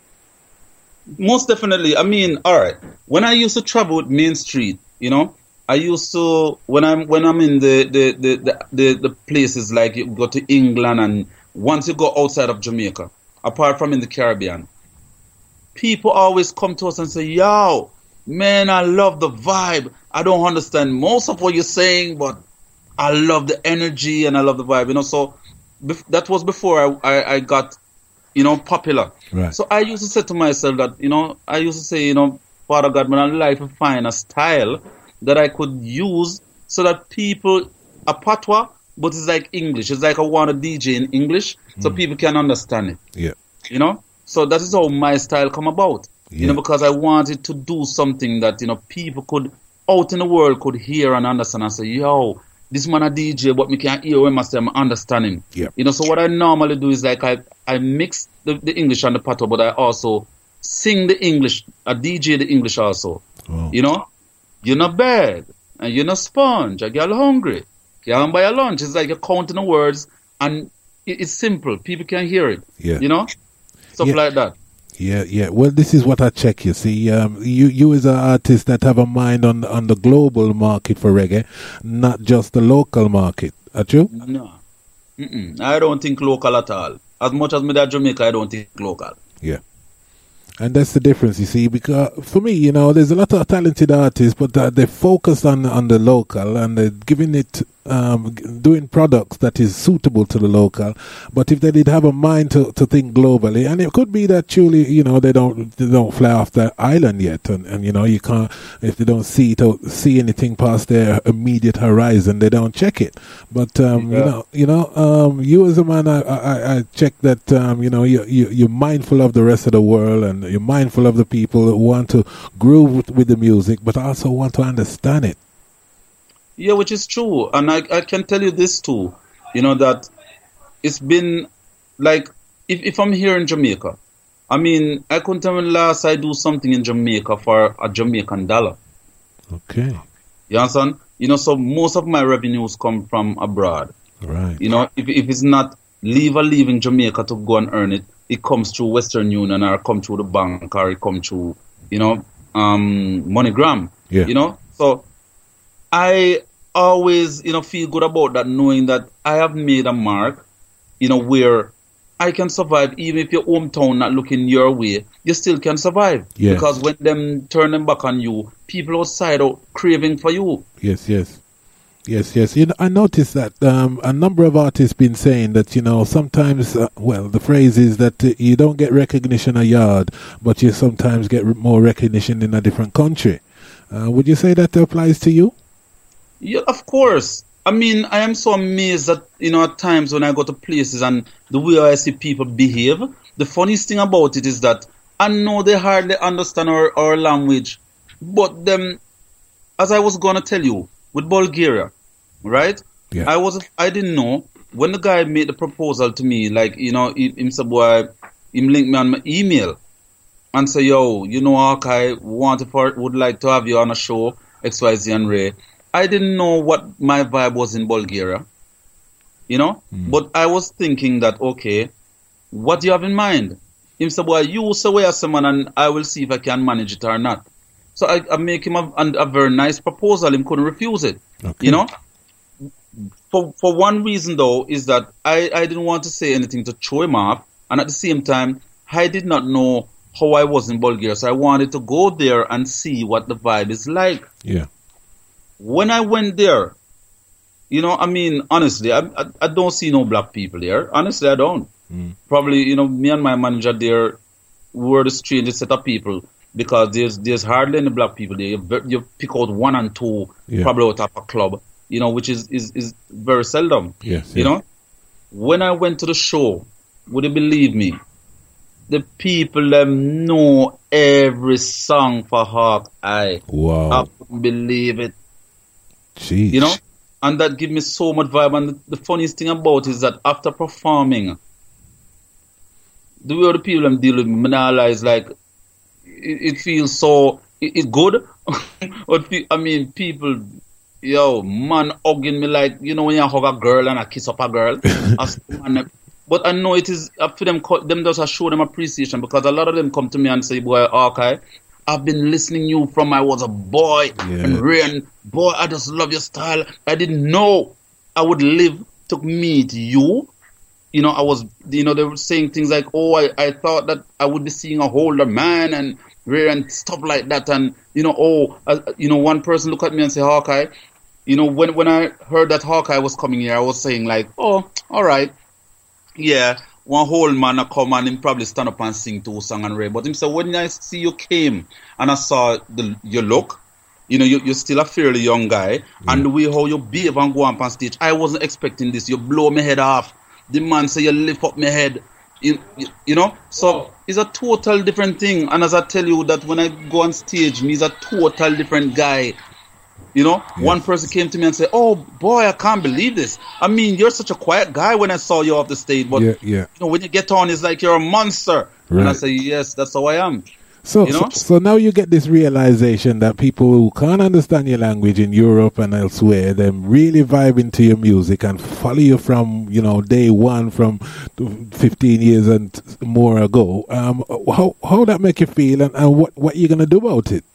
Most definitely. I mean, all right. When I used to travel with Main Street, you know, I used to when I'm when I'm in the the the the, the, the places like you go to England, and once you go outside of Jamaica, apart from in the Caribbean, people always come to us and say, "Yo, man, I love the vibe. I don't understand most of what you're saying, but I love the energy and I love the vibe." You know, so bef- that was before I, I I got, you know, popular. Right. So I used to say to myself that, you know, I used to say, you know, Father God, man, I'd like to find a style that I could use so that people, a patois, but it's like English. It's like I want a D J in English so Mm. people can understand it. Yeah. You know? So that is how my style come about. Yeah. You know, because I wanted to do something that, you know, people could, out in the world, could hear and understand and say, yo, this man a D J, but me can't hear him, I say, I'm understanding. Yeah. You know, so what I normally do is like I, I mix the, the English and the patois, but I also sing the English, I D J the English also. Oh. You know? You're not bad, and you're not sponge, a girl hungry. Can't buy a lunch. It's like you're counting the words, and it, it's simple. People can hear it. Yeah. You know? Stuff Yeah. like that. Yeah, yeah. Well, this is what I check. You see, um, you you as an artist that have a mind on on the global market for reggae, not just the local market. Are you? No. Mm-mm. I don't think local at all. As much as me that Jamaica, I don't think local. Yeah. And that's the difference, you see, because for me, you know, there's a lot of talented artists, but uh, they focus on on the local and they're giving it, um, g- doing products that is suitable to the local. But if they did have a mind to, to think globally, and it could be that truly, you know, they don't they don't fly off the island yet, and, and you know, you can't, if they don't see it or see anything past their immediate horizon, they don't check it. But um, you Yeah. know, you know, um, you as a man, I, I, I check that um, you know, you, you you're mindful of the rest of the world, and you're mindful of the people who want to groove with, with the music, but also want to understand it. Yeah, which is true. And I, I can tell you this too, you know, that it's been like, if, if I'm here in Jamaica, I mean, I couldn't tell when last I do something in Jamaica for a Jamaican dollar. Okay, You understand? You know, so most of my revenues come from abroad. right. You know, if, if it's not leave or leaving Jamaica to go and earn it, it comes through Western Union or come through the bank or it come through, you know, um, MoneyGram. Yeah. You know, so I always, you know, feel good about that, knowing that I have made a mark, you know, where I can survive even if your hometown not looking your way, you still can survive. Yes. Because when them turn them back on you, people outside are craving for you. Yes, yes. Yes, yes. You know, I noticed that um, a number of artists been saying that, you know, sometimes, uh, well, the phrase is that uh, you don't get recognition a yard, but you sometimes get re- more recognition in a different country. Uh, would you say that applies to you? Yeah, of course. I mean, I am so amazed that, you know, at times when I go to places and the way I see people behave, the funniest thing about it is that I know they hardly understand our, our language, but them, as I was going to tell you, with Bulgaria, right? Yeah. I was, I didn't know when the guy made the proposal to me, like, you know, him, him said, boy, him linked me on my email and say, yo, you know, Hawkeye, want for, would like to have you on a show, X Y Z and Ray. I didn't know what my vibe was in Bulgaria, you know, Mm. but I was thinking that, okay, what do you have in mind? Him said, boy, you say where someone and I will see if I can manage it or not. So I, I make him a, a very nice proposal. Him couldn't refuse it, Okay. you know. For for one reason though is that I, I didn't want to say anything to throw him off, and at the same time I did not know how I was in Bulgaria, so I wanted to go there and see what the vibe is like. Yeah. When I went there, you know, I mean, honestly, I, I, I don't see no black people there. Honestly, I don't. Mm. Probably, you know, me and my manager there were the strangest set of people because there's there's hardly any black people there. You, ve- you pick out one and two, Yeah. probably out of a club, you know, which is, is, is very seldom. Yes. You yeah. know, when I went to the show, would you believe me? The people them know every song for Hawkeye. Wow. I couldn't believe it. Jeez. You know, and that give me so much vibe. And the, the funniest thing about it is that after performing, the way the people I'm dealing with, me now realize like it, it feels so it, it good. But pe- I mean, people, yo, man, hugging me like you know when you hug a girl and I kiss up a girl. As- and, but I know it is up to them. co- Them just show them appreciation because a lot of them come to me and say, "Boy, okay, I've been listening you from I was a boy Yeah. and Rain, boy, I just love your style. I didn't know I would live to meet you." You know, I was, you know, they were saying things like, "Oh, I, I thought that I would be seeing a older man and Ray and stuff like that." And, you know, oh, uh, you know, one person looked at me and said, "Hawkeye," you know, when, when I heard that Hawkeye was coming here, I was saying like, "Oh, all right. Yeah, one whole man a come and him probably stand up and sing two songs and Ray." But him said, when I see you came and I saw the your look, You know, you, you're still a fairly young guy, mm. and the way how you behave and go up on stage, I wasn't expecting this. You blow my head off. The man say you lift up my head. You, you, you know, so it's a total different thing. And as I tell you that when I go on stage, me is a total different guy. You know, yes. One person came to me and said, "Oh boy, I can't believe this. I mean, you're such a quiet guy when I saw you off the stage, but yeah, yeah. you know, when you get on, it's like you're a monster." Right. And I say, "Yes, that's how I am." So, you know? so, so now you get this realization that people who can't understand your language in Europe and elsewhere, them really vibe into your music and follow you from, you know, day one from fifteen years and more ago. Um, how how that make you feel, and, and what what you gonna do about it?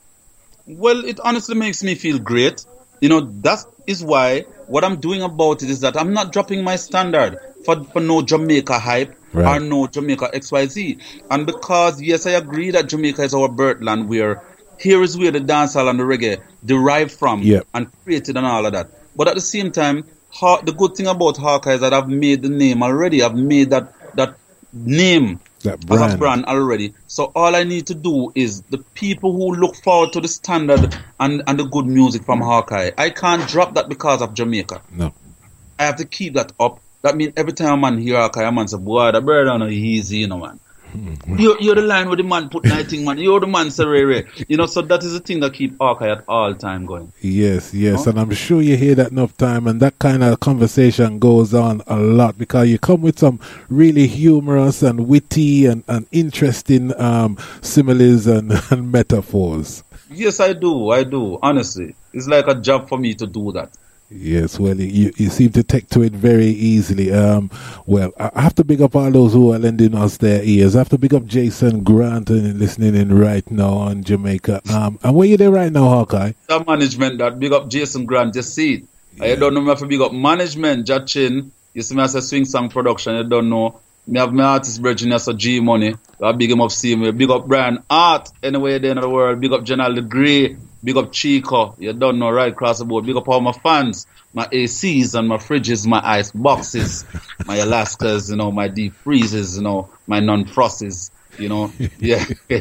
Well, it honestly makes me feel great. You know, that is why what I'm doing about it is that I'm not dropping my standard for, for no Jamaica hype. Right. Or no Jamaica X Y Z. And because, yes, I agree that Jamaica is our birthland, where here is where the dancehall and the reggae derived from yep. and created and all of that. But at the same time, ha- the good thing about Hawkeye is that I've made the name already. I've made that, that name that brand. as a brand already. So all I need to do is the people who look forward to the standard and, and the good music from Hawkeye. I can't drop that because of Jamaica. No. I have to keep that up. That means every time a man hear Hawkeye, a man say, boy, the bird on easy, you know, man. Mm-hmm. You're, you're the line where the man put nighting, man. You're the man, Sir Ray Ray. You know, so that is the thing that keep Hawkeye at all time going. Yes, yes. You know? And I'm sure you hear that enough time, and that kind of conversation goes on a lot because you come with some really humorous and witty and, and interesting um, similes and, and metaphors. Yes, I do. I do. Honestly. It's like a job for me to do that. Yes, well, you, you seem to take to it very easily. Um, well, I have to big up all those who are lending us their ears. I have to big up Jason Grant and listening in right now on Jamaica. Um, and where you there right now, Hawkeye? The management that big up Jason Grant, just see it. Yeah. I don't know if I big up management, Jachin. You see me as a swing song production, you don't know. Me have my artist Virginia, so G Money. I big him up, see me. Big up Brian Art, anywhere there in the world. Big up General Gray. Big up Chico, you don't know, right across the board. Big up all my fans, my A Cs and my fridges, my ice boxes, my Alaskas, you know, my deep freezes, you know, my non-frosties, you know. Yeah.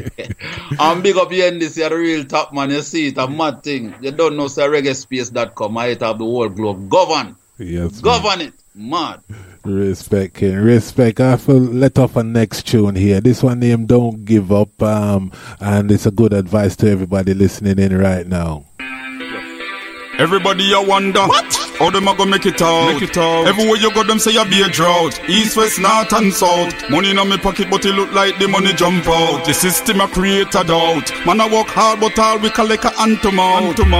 I'm big up here in this, you're the real top man, you see it, a mad thing. You don't know, sir, reggae space dot com, I hit up the whole globe. Govern. Yes, Govern man. it. Mad. Respect, King. Respect. I have to let off a next tune here. This one named Don't Give Up, um, and it's a good advice to everybody listening in right now. Everybody a wonder what? How them a go make it out? Make it out. Everywhere you go, them say you be a drought. East, west, north and south. Money in my pocket, but it look like the money jump out. The system a create a doubt. Man I work hard, but all we collect a hand to mouth. Hand to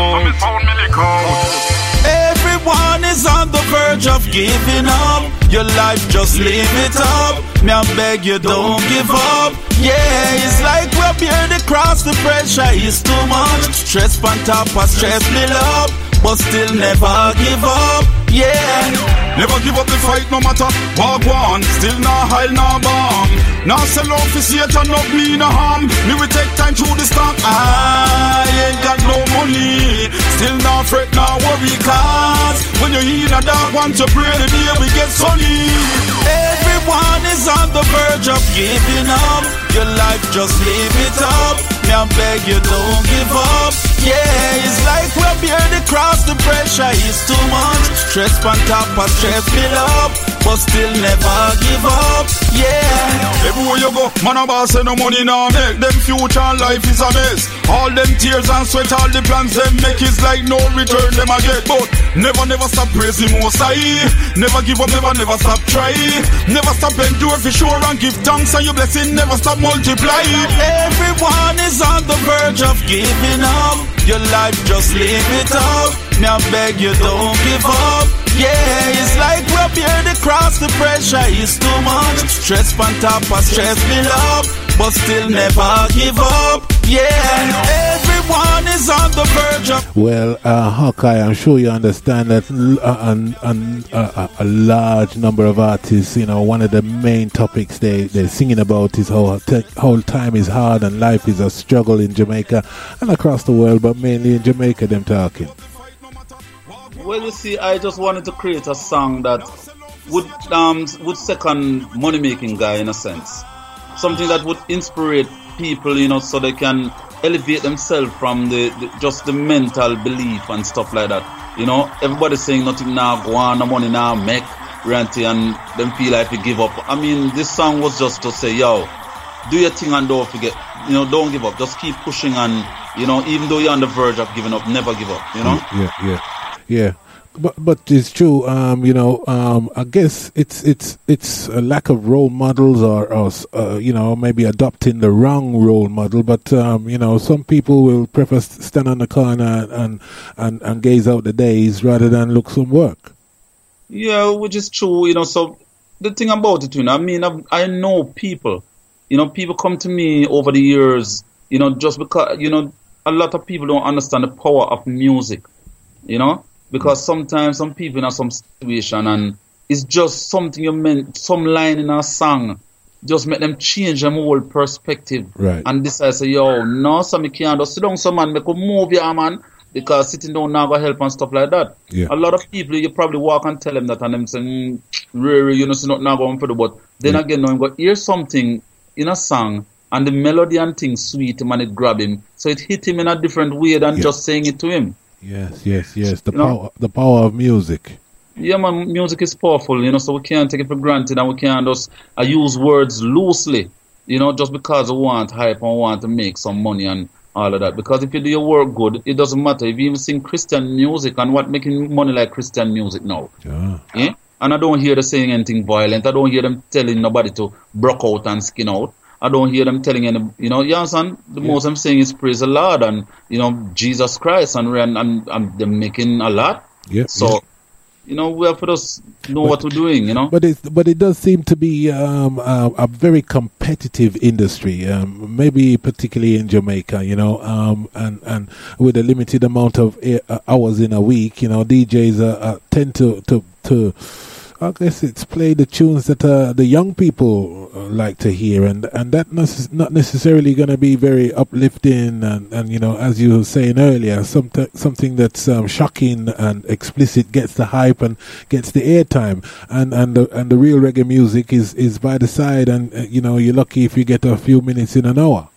mouth. Everyone is on the verge of giving up. Your life, just live it up. Me I beg you, don't give up. Yeah, it's like we're bearing the cross. The pressure is too much. Stress on top of stress build up, but still never give up. Yeah. Never give up the fight no matter what one. Still not high, no bomb. Now sell off this yet and not me no harm. Me will take time through the storm. I ain't got no money. Still not fret, no worry. Cause when you're in a dark one to pray the day we get sunny. Everyone is on the verge of giving up. Your life, just live it up. Me I beg you, don't give up. Yeah, it's like we're bearing the cross. The pressure is too much. Stress on top of stress build up, but still never give up. Yeah. Everywhere you go, man a boss and no money now make. Them future and life is a mess. All them tears and sweat, all the plans them make is like no return them a get. But never, never stop praising Most High. Never give up, never, never stop trying. Never stop endure for sure and give thanks and your blessing never stop multiply. Everyone is on the verge of giving up. Your life, just live it up. Me I beg you, don't give up. Yeah, it's like we're bearing the cross. The pressure is too much. Stress on top of stress build up, but still never give up. Yeah, everyone is on the verge of. Well, uh, Hawkeye, I'm sure you understand that uh, and, and, uh, a large number of artists, you know, one of the main topics they, they're singing about is how te- whole time is hard and life is a struggle in Jamaica and across the world, but mainly in Jamaica, them talking. Well, you see, I just wanted to create a song that would um would second money making guy in a sense, something that would inspire people, you know, so they can elevate themselves from the, the just the mental belief and stuff like that. You know, everybody's saying nothing now, go on, no money now, make Ranty, and them feel like we give up. I mean, this song was just to say, yo, do your thing and don't forget, you know, don't give up. Just keep pushing, and, you know, even though you're on the verge of giving up, never give up, you know? Yeah, yeah, yeah. But but it's true, um, you know, um, I guess it's it's it's a lack of role models, or, or uh, you know, maybe adopting the wrong role model. But um, you know, some people will prefer stand on the corner and and and gaze out the days rather than look some work. Yeah, which is true, you know. So the thing about it, you know, I mean, I've, I know people, you know, people come to me over the years, you know, just because, you know, a lot of people don't understand the power of music, you know. Because sometimes some people in some situation, and it's just something you meant, some line in a song, just make them change their whole perspective. Right. And decide, say, yo, no, so me can't just sit down, some man, make a move, yeah, man, because sitting down now go help and stuff like that. Yeah. A lot of people, you probably walk and tell them that, and them saying, mm, really, you know, so not now going for the, but then yeah. again, now you go hear something in a song, and the melody and thing sweet him, and it grab him, so it hit him in a different way than yeah. just saying it to him. Yes, yes, yes. The you power, know? the power of music. Yeah, man, music is powerful, you know, so we can't take it for granted, and we can't just uh, use words loosely, you know, just because we want hype and want to make some money and all of that. Because if you do your work good, it doesn't matter. If you even sing Christian music, and what making money like Christian music now? Yeah. Yeah? And I don't hear them saying anything violent. I don't hear them telling nobody to broke out and skin out. I don't hear them telling any, you know, you understand? The yeah. most I'm saying is praise the Lord and, you know, Jesus Christ, and and, and, and they're making a lot. Yeah. So, yeah. you know, we have to just know but, what we're doing, you know. But it, but it does seem to be um, uh, a very competitive industry, um, maybe particularly in Jamaica, you know, um, and, and with a limited amount of hours in a week, you know, D Js uh, uh, tend to, to, to I guess it's play the tunes that uh, the young people uh, like to hear, and and that's necess- not necessarily going to be very uplifting, and, and you know, as you were saying earlier, something something that's um, shocking and explicit gets the hype and gets the airtime, and and the, and the real reggae music is, is by the side, and uh, you know, you're lucky if you get a few minutes in an hour.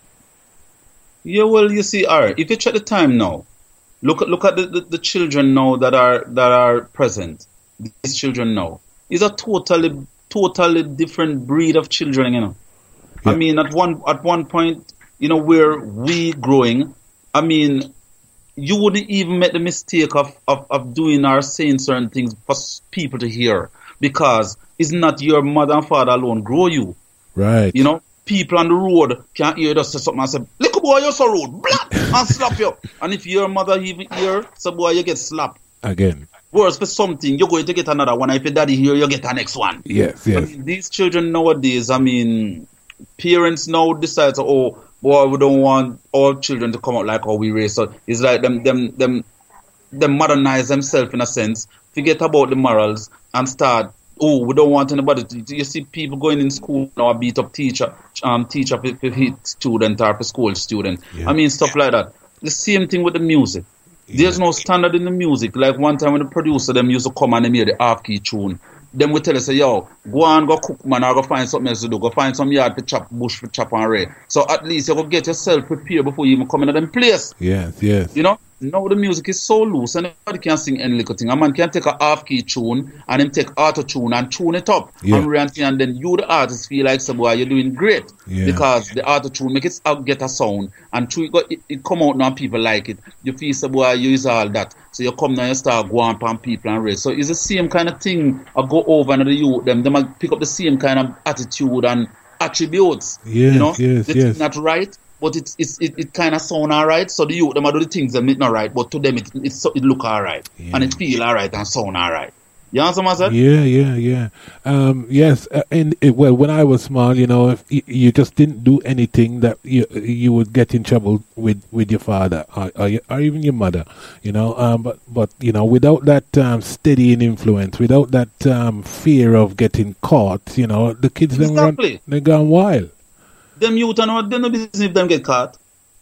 Yeah, well, you see, all right, if you check the time now, look at look at the, the, the children now that are that are present. These children now. Is a totally, totally different breed of children, you know. Yeah. I mean, at one at one point, you know, where we growing, I mean, you wouldn't even make the mistake of, of, of doing or saying certain things for people to hear, because it's not your mother and father alone grow you. Right. You know, people on the road can't hear you just say something and say, "Little boy, you're so rude," blah, and slap you. And if your mother even hear, so boy, you get slapped. Again. Worse for something, you're going to get another one. If your daddy here, you get the next one. Yes, yes. I mean, these children nowadays, I mean, parents now decide, to, oh, boy, we don't want all children to come out like how we raise. So it's like them, them, them, them modernize themselves in a sense, forget about the morals and start, oh, we don't want anybody to, you see people going in school now, beat up teacher, um, teacher for, for hit student or for school student. Yeah. I mean, stuff like that. The same thing with the music. There's no standard in the music. Like one time when the producer them used to come and they made the half key tune. Then we tell us, say, yo, go on, go cook, man, or go find something else to do. Go find some yard to chop, bush for chop and ray. So at least you go get yourself prepared before you even come into them place. Yes, yes. You know? Now the music is so loose and nobody can sing any little thing. A man can take a half key tune and then take auto tune and tune it up. Yeah. And, and then you, the artist, feel like, so boy, you're doing great. Yeah. Because the auto tune make it out, get a sound. And it, it, it come out now and people like it. You feel, so boy, you use all that. So you come now and start going on people and race. So it's the same kind of thing. I go over and the youth, them, they might pick up the same kind of attitude and attributes. Yes, you know? yes, the yes. thing not right. But it's, it's, it, it kind of sound alright. So the youth, them are do the things that make not right, but to them it it, it look alright. Yeah. And it feel alright and sound alright. You understand what I said? Yeah, yeah, yeah. Um, yes, uh, and it, well, when I was small, you know, if you, you just didn't do anything that you you would get in trouble with, with your father or, or, or even your mother, you know. Um, but but you know, without that um, steadying influence, without that um, fear of getting caught, you know, the kids exactly. them they gone wild. Them youth and what, they no business if them get caught.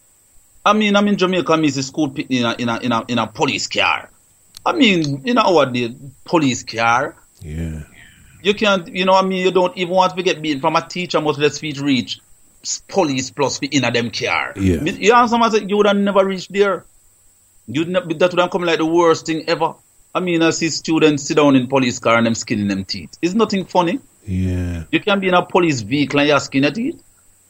I mean, I'm in Jamaica, I'm in school in a, in a, in a, in a police car. I mean, you know our day, police car. Yeah. You can't, you know, I mean, you don't even want to get beaten from a teacher, much less feet reach police plus be in a them car. Yeah. You understand? You would have never reached there. You'd ne- that would have come like the worst thing ever. I mean, I see students sit down in police car and them skinning them teeth. It's nothing funny. Yeah. You can be in a police vehicle and you're skinning your teeth.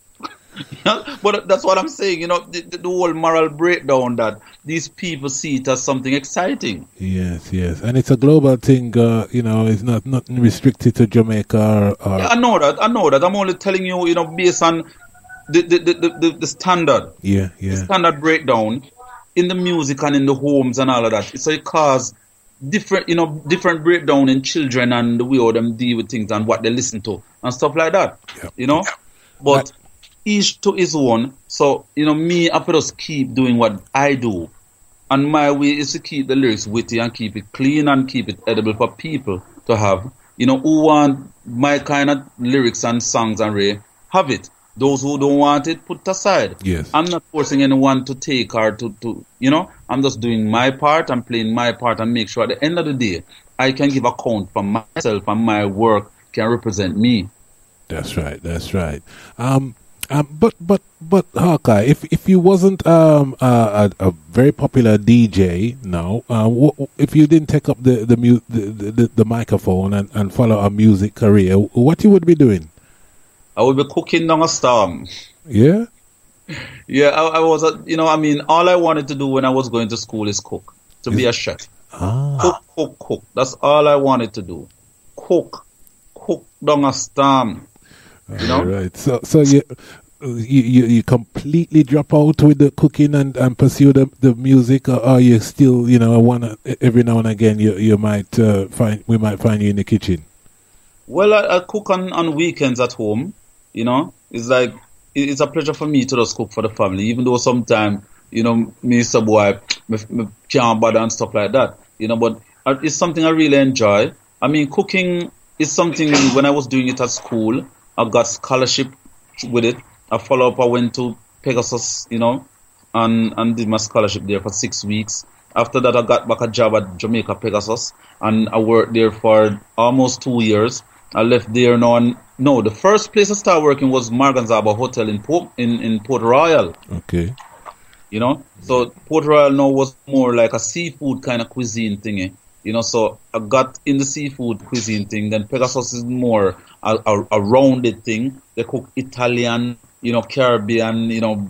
But that's what I'm saying, you know, the, the whole moral breakdown that these people see it as something exciting. Yes, yes. And it's a global thing, uh, you know, it's not nothing restricted to Jamaica or... or Yeah, I know that, I know that. I'm only telling you, you know, based on the, the, the, the, the standard. Yeah, yeah. The standard breakdown in the music and in the homes and all of that. So it causes different, you know, different breakdown in children and the way how them deal with things and what they listen to and stuff like that. Yep. You know? But... each to his own. So, you know, me, I just keep doing what I do. And my way is to keep the lyrics witty and keep it clean and keep it edible for people to have. You know, who want my kind of lyrics and songs and Ray, have it. Those who don't want it, put aside. Yes. I'm not forcing anyone to take or to, to, you know, I'm just doing my part and playing my part and make sure at the end of the day, I can give account for myself and my work can represent me. That's right, that's right. Um, Um, but but but Hawkeye, if if you wasn't um uh, a, a very popular D J now, uh, w- if you didn't take up the the, mu- the, the the microphone and, and follow a music career, what you would be doing? I would be cooking down a storm. Yeah, yeah. I, I was, a, you know, I mean, all I wanted to do when I was going to school is cook, to is, be a chef. Ah. Cook, cook, cook. That's all I wanted to do. Cook, cook down a storm. You know? All right. So, so you, you, you, you completely drop out with the cooking and, and pursue the, the music, or are you still, you know, one every now and again you you might uh, find we might find you in the kitchen? Well, I, I cook on, on weekends at home. You know, it's like it's a pleasure for me to just cook for the family, even though sometimes, you know, me sub wife, me, me can't bother and stuff like that. You know, but it's something I really enjoy. I mean, cooking is something when I was doing it at school. I got scholarship with it. I follow up. I went to Pegasus, you know, and, and did my scholarship there for six weeks. After that, I got back a job at Jamaica Pegasus, and I worked there for almost two years. I left there now. And, no, the first place I started working was Marganzaba Hotel in Port, in, in Port Royal. Okay. You know, so Port Royal now was more like a seafood kind of cuisine thingy. You know, so I got in the seafood cuisine thing. Then Pegasus is more a, a, a rounded thing. They cook Italian, you know, Caribbean, you know,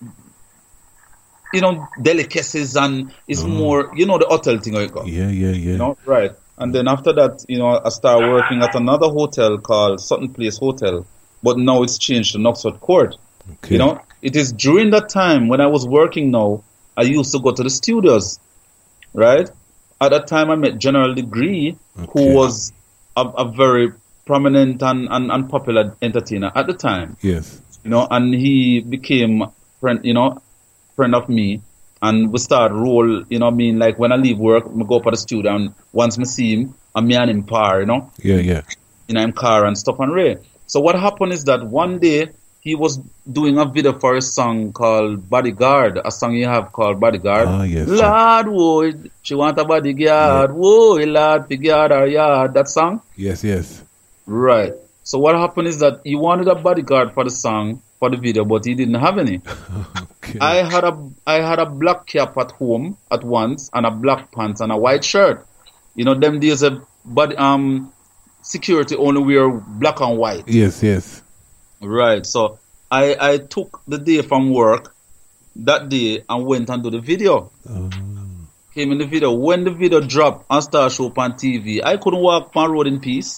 you know, delicacies, and it's oh. more, you know, the hotel thing. I got. Yeah, yeah, yeah. You know, right. And then after that, you know, I started working at another hotel called Sutton Place Hotel, but now it's changed to Knoxford Court. Okay. You know, it is during that time when I was working now, I used to go to the studios, right? At that time, I met General Degree, okay. who was a, a very prominent and, and, and popular entertainer at the time. Yes. You know, and he became friend, you know, friend of me, and we start roll. You know, I mean, like when I leave work, I go up to the studio, and once I see him, I'm me and him par, you know. Yeah, yeah. You know, I'm car and stuff and Ray. So what happened is that one day he was doing a video for a song called Bodyguard, a song you have called Bodyguard. Ah, yes. Lord, whoa, she want a bodyguard. Yeah. Whoa, Lord, figure our yard. That song? Yes, yes. Right. So what happened is that he wanted a bodyguard for the song, for the video, but he didn't have any. Okay. I had a I had a black cap at home at once, and a black pants and a white shirt. You know, them days a body um security only wear black and white. Yes, yes. Right. So I I took the day from work that day and went and do the video. Oh. Came in the video. When the video dropped and started show up on T V, I couldn't walk my road in peace.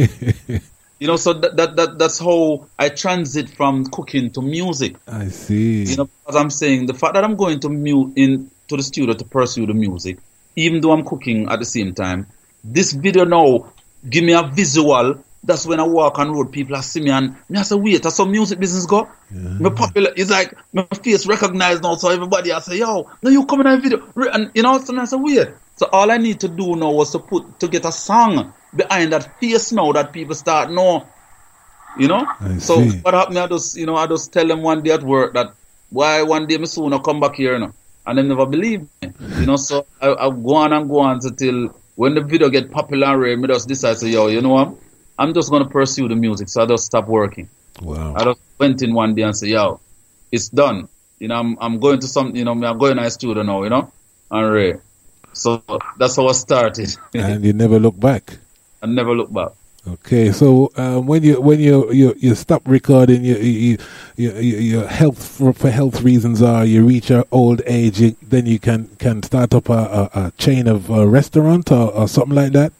You know, so that, that that that's how I transit from cooking to music. I see. You know, as I'm saying, the fact that I'm going to mute in to the studio to pursue the music, even though I'm cooking at the same time, this video now give me a visual. That's when I walk on road, people are see me and me I say, wait, that's how music business go. Yeah. My popular, it's like my face recognized now, so everybody I say, yo, now you come in a video, and you know, so I say, wait. So all I need to do now was to put to get a song behind that face now that people start know, you know. I so see. What happened? I just, you know, I just tell them one day at work that why one day me soon I come back here, you know, and they never believe me, you know. So I, I go on and go on until when the video get popular, me just decide to say, yo, you know what? I'm just going to pursue the music, so I just stop working. Wow. I just went in one day and said, yo, it's done. You know, I'm I'm going to some, you know, I'm going to a studio now, you know, and Ray. So that's how I started. And you never look back. I never look back. Okay, so um, when you when you you, you stop recording, you you, you, you your health for, for health reasons are you reach your old age, you, then you can, can start up a, a, a chain of a restaurant or, or something like that.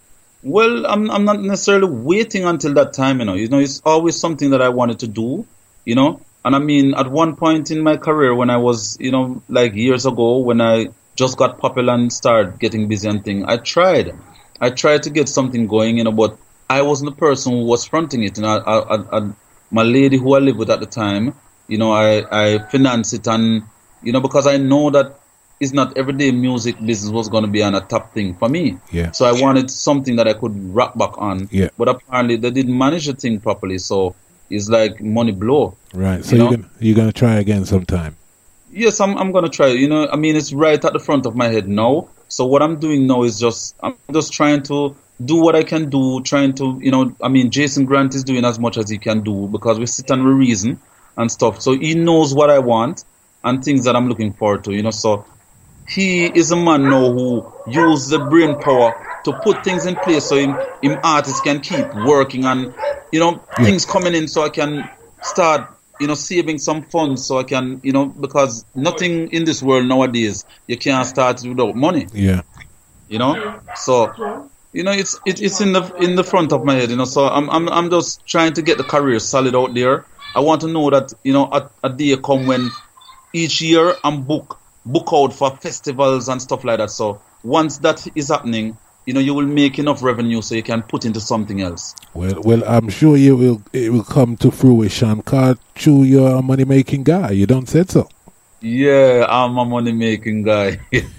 Well, I'm I'm not necessarily waiting until that time, you know. You know, it's always something that I wanted to do, you know. And I mean, at one point in my career, when I was, you know, like years ago, when I just got popular and started getting busy and thing, I tried, I tried to get something going, you know, but I wasn't the person who was fronting it. And I, I, I, I, my lady who I lived with at the time, you know, I, I financed it, and, you know, because I know that it's not everyday music business was going to be on a top thing for me. Yeah. So I wanted something that I could rock back on. Yeah. But apparently they didn't manage the thing properly. So it's like money blow. Right. So you you're know? gonna, you're going to try again sometime. Yes, I'm, I'm going to try. You know, I mean, it's right at the front of my head now. So what I'm doing now is just, I'm just trying to do what I can do, trying to, you know, I mean, Jason Grant is doing as much as he can do because we sit on a reason and stuff. So he knows what I want and things that I'm looking forward to, you know. So he is a man now who uses the brain power to put things in place so him, him artists can keep working and, you know, Yeah. things coming in so I can start, you know, saving some funds so I can, you know, because nothing in this world nowadays, you can't start without money, Yeah. you know. So, you know, it's it, it's in the in the front of my head, you know. So I'm I'm I'm just trying to get the career solid out there. I want to know that, you know, a, a day come when each year I'm book book out for festivals and stuff like that. So once that is happening, you know, you will make enough revenue so you can put into something else. Well, well, I'm sure you will. It will come to fruition. Because Chew, you're a money making guy. You don't say so. Yeah, I'm a money making guy.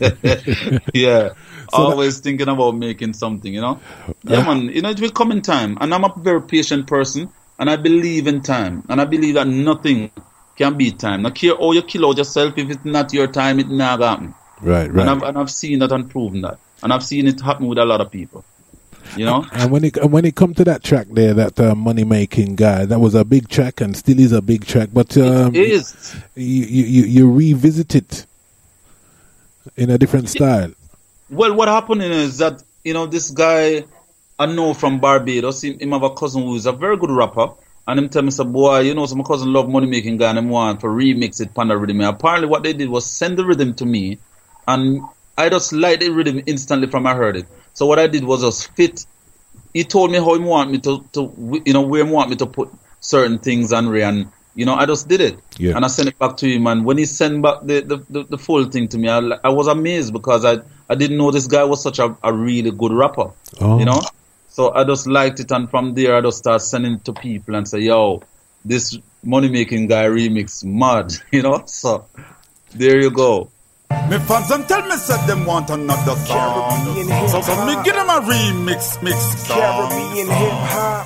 Yeah. So Always thinking about making something, you know? Yeah, Uh, man, you know, it will come in time. And I'm a very patient person, and I believe in time. And I believe that nothing can beat time. Not care how you kill out yourself, if it's not your time, it never happen. Right, right. And I've, and I've seen that and proven that. And I've seen it happen with a lot of people, you know? And when it and when it come to that track there, that uh, money making guy, that was a big track and still is a big track. But um, It is. You, you you revisit it in a different style. Well, what happened is that, you know, this guy I know from Barbados, him, him have a cousin who is a very good rapper, and him tell me, say, boy, you know, so my cousin love money making guy, and him want to remix it pan the rhythm. And apparently what they did was send the rhythm to me, and I just liked the rhythm instantly from I heard it. So what I did was just fit. He told me how he want me to, to you know, where he want me to put certain things on Ray, and, you know, I just did it. Yeah. And I sent it back to him, and when he sent back the, the, the, the full thing to me, I, I was amazed because I I didn't know this guy was such a, a really good rapper, Oh. you know? So I just liked it, and from there I just start sending it to people and say, yo, this money-making guy remix mad, you know? So there you go. Me fans them tell me said them want another song. Caribbean So, so me hip-hop. give them a remix mix song. Caribbean hip hop.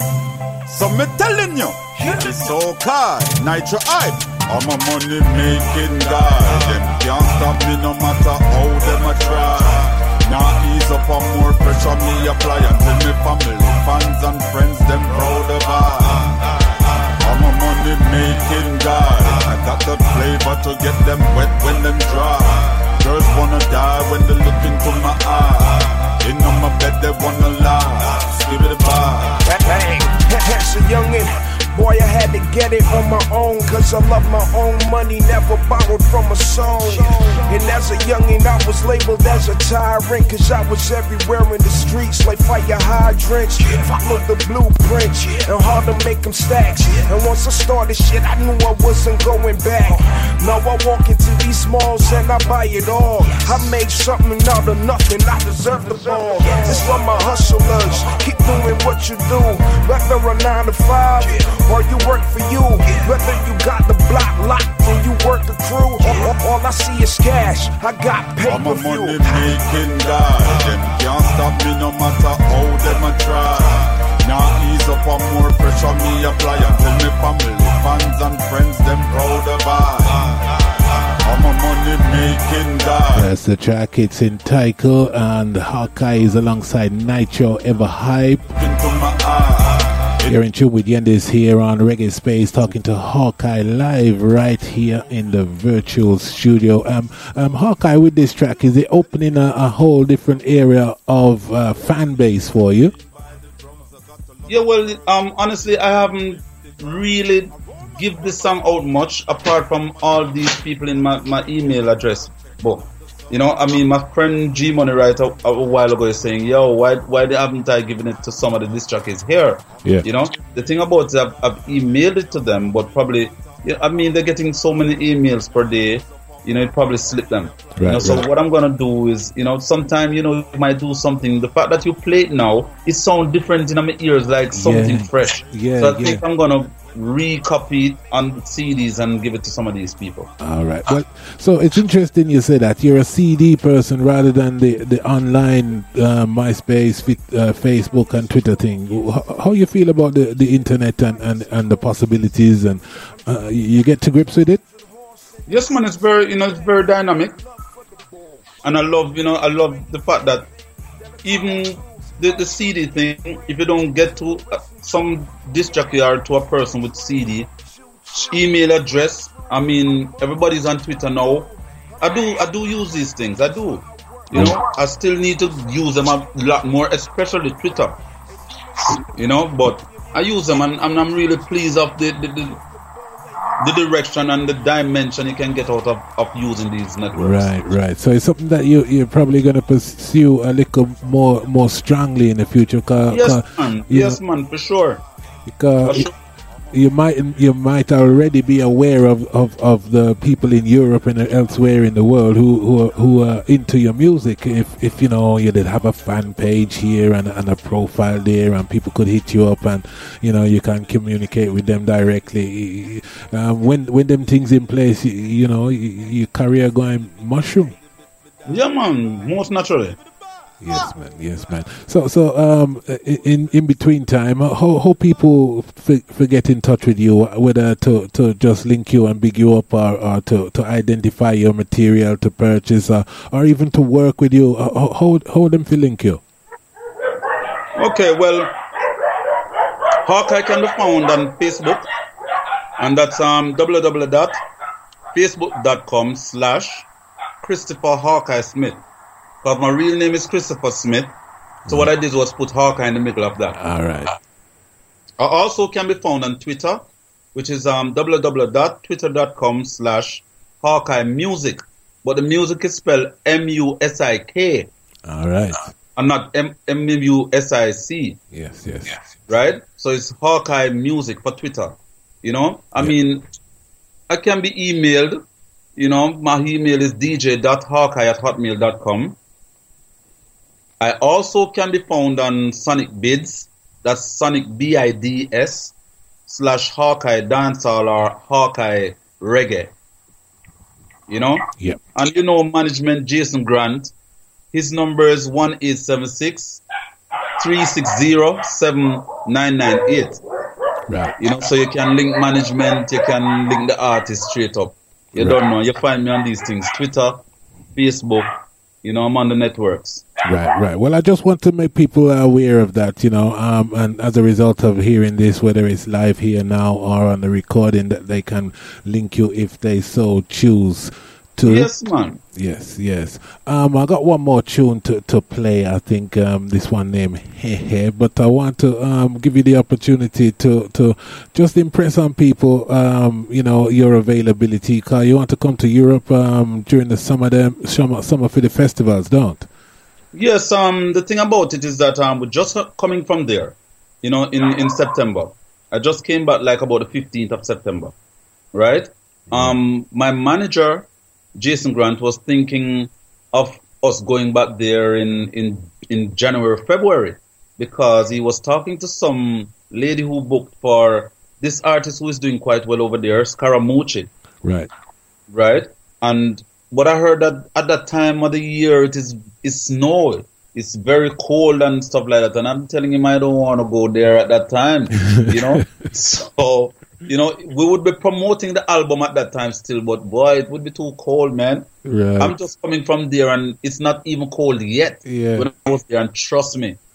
So me telling you, it's so high, Nitro hype. I'm a money making guy. Them can't stop me no matter how them a try. Now ease up on more pressure me apply until me family, fans and friends them proud of I. I'm a money making guy. I got that flavor to get them wet when them dry. Girls wanna die when they look into my eye. In on my bed they wanna lie. Give it a vibe. Bang, that's a youngin'. Boy, I had to get it on my own, cause I love my own money, never borrowed from a song. And as a youngin', I was labeled as a tyrant, cause I was everywhere in the streets like fire hydrants. Followed the blueprint, and hard to make them stacks. And once I started shit, I knew I wasn't going back. Now I walk into these malls and I buy it all. I made something out of nothing, I deserve the ball. This for my hustlers, keep doing what you do, whether a nine to five or you work for you, whether you got the block locked or you work the crew. All, all I see is cash, I got I'm a pay-per-view. money making guy. Them can't stop me no matter how them a try. Now ease up on more pressure me apply until me family, fans and friends them proud of I. I'm a money making guy. That's the track. It's in Tycho, and Hawkeye is alongside Nitro Ever Hype. Into my eye. You're in tune with Yendis here on Reggae Space, talking to Hawkeye live right here in the virtual studio. Um, um, Hawkeye, with this track, is it opening a, a whole different area of uh, fan base for you? Yeah, well, um, honestly, I haven't really give this song out much, apart from all these people in my, my email address book. You know, I mean, my friend G Money right a, a while ago is saying, yo, why why haven't I given it to some of the disc jockeys here? Yeah. You know, the thing about it, I've, I've emailed it to them, but probably, you know, I mean, they're getting so many emails per day, you know, it probably slipped them. Right, you know, so right. What I'm going to do is, you know, sometime, you know, you might do something. The fact that you play it now, it sounds different in my ears, like something yeah. fresh. Yeah, so I yeah. think I'm going to recopy it on C Ds and give it to some of these people. All right. Well, so it's interesting you say that you're a C D person rather than the the online uh, MySpace, uh, Facebook, and Twitter thing. How, how you feel about the, the internet and, and, and the possibilities, and uh, you get to grips with it? Yes, man. It's very you know it's very dynamic, and I love you know I love the fact that even the, the C D thing, if you don't get to uh, some disc jockey or to a person with C D, email address. I mean, everybody's on Twitter now. I do, I do use these things. I do. You know, I still need to use them a lot more, especially Twitter. You know, but I use them, and, and I'm really pleased of the the, the the direction and the dimension you can get out of, of using these networks. Right, right. So it's something that you you're probably going to pursue a little more more strongly in the future. Cause, yes, cause, man. Yes, know, man, for sure. Because for sure. you might you might already be aware of, of, of the people in Europe and elsewhere in the world who who are, who are into your music. If if you know you did have a fan page here and, and a profile there, and people could hit you up, and you know you can communicate with them directly. Um, when when them things in place, you, you know you, your career going mushroom. Yeah, man, most naturally. Yes, man. Yes, man. So, so um, in in between time, how how people f- f- get in touch with you, whether to, to just link you and big you up, or, or to, to identify your material to purchase, or, or even to work with you, how how, how them feel link you? Okay, well, Hawkeye can be found on Facebook, and that's um www.facebook.com slash Christopher Hawkeye Smith. Because my real name is Christopher Smith. So mm. what I did was put Hawkeye in the middle of that. All right. I also can be found on Twitter, which is um, www.twitter.com slash Hawkeye Music. But the music is spelled M U S I K. All right. And not M U S I C. Yes, yes, yes. Right? So it's Hawkeye Music for Twitter. You know? I yeah. mean, I can be emailed. You know, my email is d j dot hawkeye at hotmail dot com. I also can be found on Sonic Bids. That's Sonic B I D S slash Hawkeye Dancehall or Hawkeye Reggae. You know? Yep. And you know management Jason Grant. His number is one eight seven six, three six zero, seven nine nine eight. Right. You know, so you can link management, you can link the artist straight up. You right. don't know. You find me on these things. Twitter, Facebook. You know, I'm on the networks. Right, right. Well, I just want to make people aware of that, you know, um, and as a result of hearing this, whether it's live here now or on the recording, that they can link you if they so choose to. Yes, man. Yes, yes. Um, I got one more tune to, to play. I think um, this one named Hey Hey, but I want to um, give you the opportunity to, to just impress on people, um, you know, your availability. Because you want to come to Europe um, during the summer, them, summer, summer for the festivals, don't? Yes, um, the thing about it is that um, we're just coming from there, you know, in, in September. I just came back like about the fifteenth of September, right? Mm. Um, my manager, Jason Grant, was thinking of us going back there in, in, in January, February, because he was talking to some lady who booked for this artist who is doing quite well over there, Scaramucci. Right. Right? And but I heard that at that time of the year it is it's snow, it's very cold and stuff like that. And I'm telling him I don't want to go there at that time, you know. So you know we would be promoting the album at that time still, but boy, it would be too cold, man. Right. I'm just coming from there and it's not even cold yet. Yeah. When I was there, and trust me,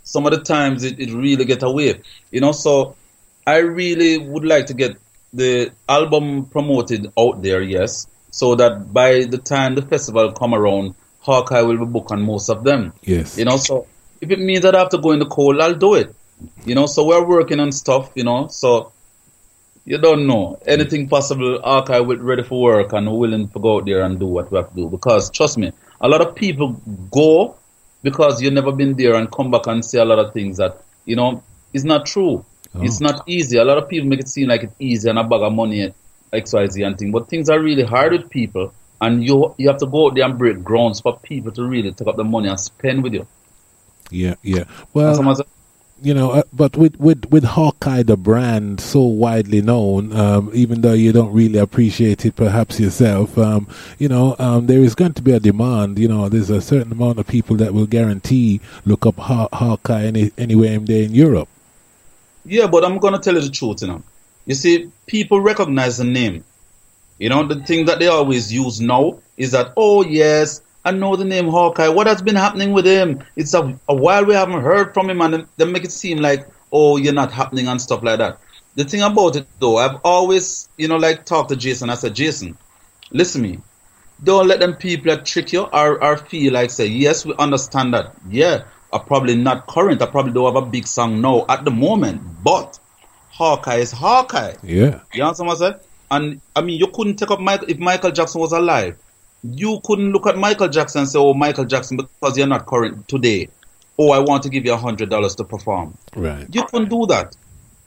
some of the times it, it really get away. You know, so I really would like to get the album promoted out there, yes, so that by the time the festival come around, Hawkeye will be booked on most of them. Yes. You know, so if it means that I have to go in the cold, I'll do it. You know, so we're working on stuff, you know, so you don't know. Anything possible, Hawkeye will ready for work and willing to go out there and do what we have to do. Because trust me, a lot of people go because you've never been there and come back and say a lot of things that, you know, is not true. Oh. It's not easy. A lot of people make it seem like it's easy and a bag of money, X, Y, Z and things. But things are really hard with people. And you you have to go out there and break grounds for people to really take up the money and spend with you. Yeah, yeah. Well, you know, uh, but with, with, with Hawkeye, the brand, so widely known, um, even though you don't really appreciate it perhaps yourself, um, you know, um, there is going to be a demand. You know, there's a certain amount of people that will guarantee look up Haw- Hawkeye any, anywhere in there in Europe. Yeah, but I'm going to tell you the truth, you know. You see, people recognize the name. You know, the thing that they always use now is that, oh, yes, I know the name Hawkeye. What has been happening with him? It's a, a while we haven't heard from him, and they make it seem like, oh, you're not happening and stuff like that. The thing about it, though, I've always, you know, like talked to Jason. I said, Jason, listen to me. Don't let them people that trick you or, or feel like, say, yes, we understand that. Yeah, I'm probably not current. I probably don't have a big song now at the moment, but Hawkeye is Hawkeye. Yeah. You understand what I said? And, I mean, you couldn't take up Michael, if Michael Jackson was alive. You couldn't look at Michael Jackson and say, oh, Michael Jackson, because you're not current today. Oh, I want to give you one hundred dollars to perform. Right. You couldn't do that.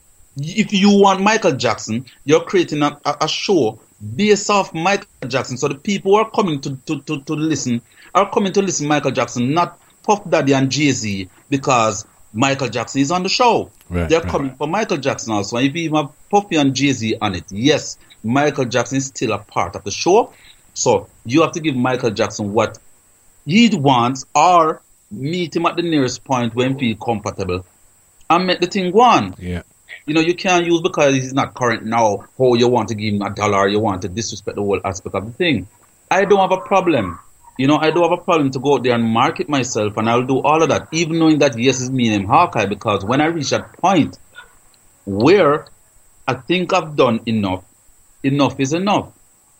If you want Michael Jackson, you're creating a, a, a show based off Michael Jackson. So the people who are coming to, to, to, to listen are coming to listen to Michael Jackson, not Puff Daddy and Jay-Z, because Michael Jackson is on the show. Right, They're right. coming for Michael Jackson also. And if you even have Puffy and Jay-Z on it, yes, Michael Jackson is still a part of the show. So you have to give Michael Jackson what he wants, or meet him at the nearest point when he feel comfortable and make the thing go on. Yeah. You know, you can't use because he's not current now, oh, you want to give him a dollar, you want to disrespect the whole aspect of the thing. I don't have a problem. You know, I don't have a problem to go out there and market myself, and I'll do all of that, even knowing that, yes, it's me named Hawkeye, because when I reach that point where I think I've done enough, enough is enough.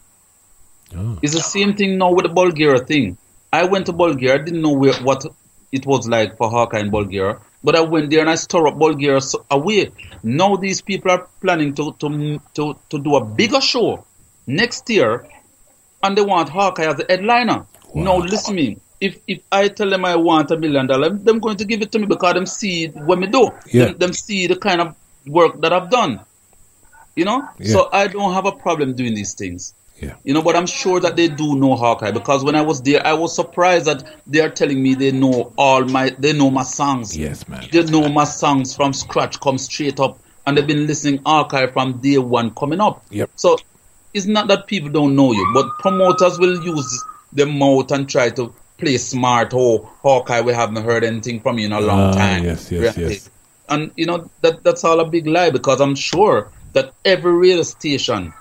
Oh. It's the same thing now with the Bulgaria thing. I went to Bulgaria, I didn't know where, what it was like for Hawkeye in Bulgaria, but I went there and I stir up Bulgaria so, away. Now these people are planning to, to, to, to do a bigger show next year, and they want Hawkeye as the headliner. Wow. Now listen to me. If if I tell them I want a million dollars, them going to give it to me because them see what me do. Yeah. Them, them see the kind of work that I've done. You know? Yeah. So I don't have a problem doing these things. Yeah. You know, but I'm sure that they do know Hawkeye, because when I was there, I was surprised that they are telling me they know all my, they know my songs. Yes, man. They know my songs from scratch, come straight up, and they've been listening Hawkeye from day one coming up. Yep. So it's not that people don't know you, but promoters will use their mouth and try to play smart. Oh, Hawkeye, we haven't heard anything from you in a long ah, time. Yes, yes, Right? yes. And you know that that's all a big lie, because I'm sure that every radio station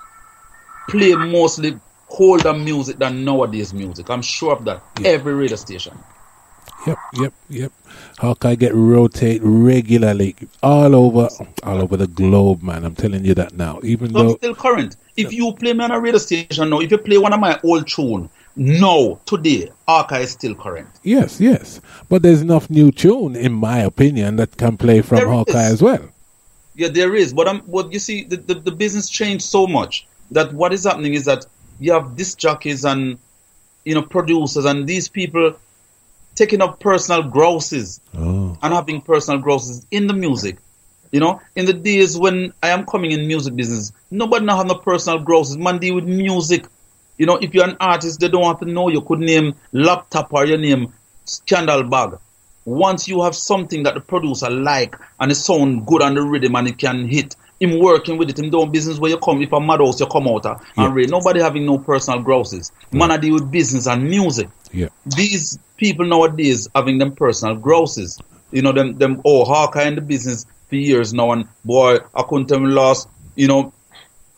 play mostly older music than nowadays music. I'm sure of that. Yeah. Every radio station. Yep, yep, yep. Hawkeye get rotate regularly all over, all over the globe, man. I'm telling you that now. Even So I'm though, still current. If you play me on a radio station now, if you play one of my old tunes, no, today, Hawkeye is still current. yes, yes. But there's enough new tune, in my opinion, that can play from There Hawkeye is. as well. Yeah, there is. But I'm, but you see, the, the, the business changed so much that what is happening is that you have disc jockeys and, you know, producers, and these people taking up personal grosses Oh, and having personal grosses in the music. You know, in the days when I am coming in music business, nobody now have no personal grosses. Man, deal with music. You know, if you're an artist, they don't have to know you could name Laptop or your name Scandal Bag. Once you have something that the producer like and it sound good on the rhythm and it can hit, him working with it, him doing business where you come, if a mad house you come out of, Yeah. and read. Nobody having no personal grosses. Man, I deal with business and music. yeah. These people nowadays having them personal grosses. You know, them, them, oh, Hawkeye in the business for years now, and boy, I couldn't tell me last, you know,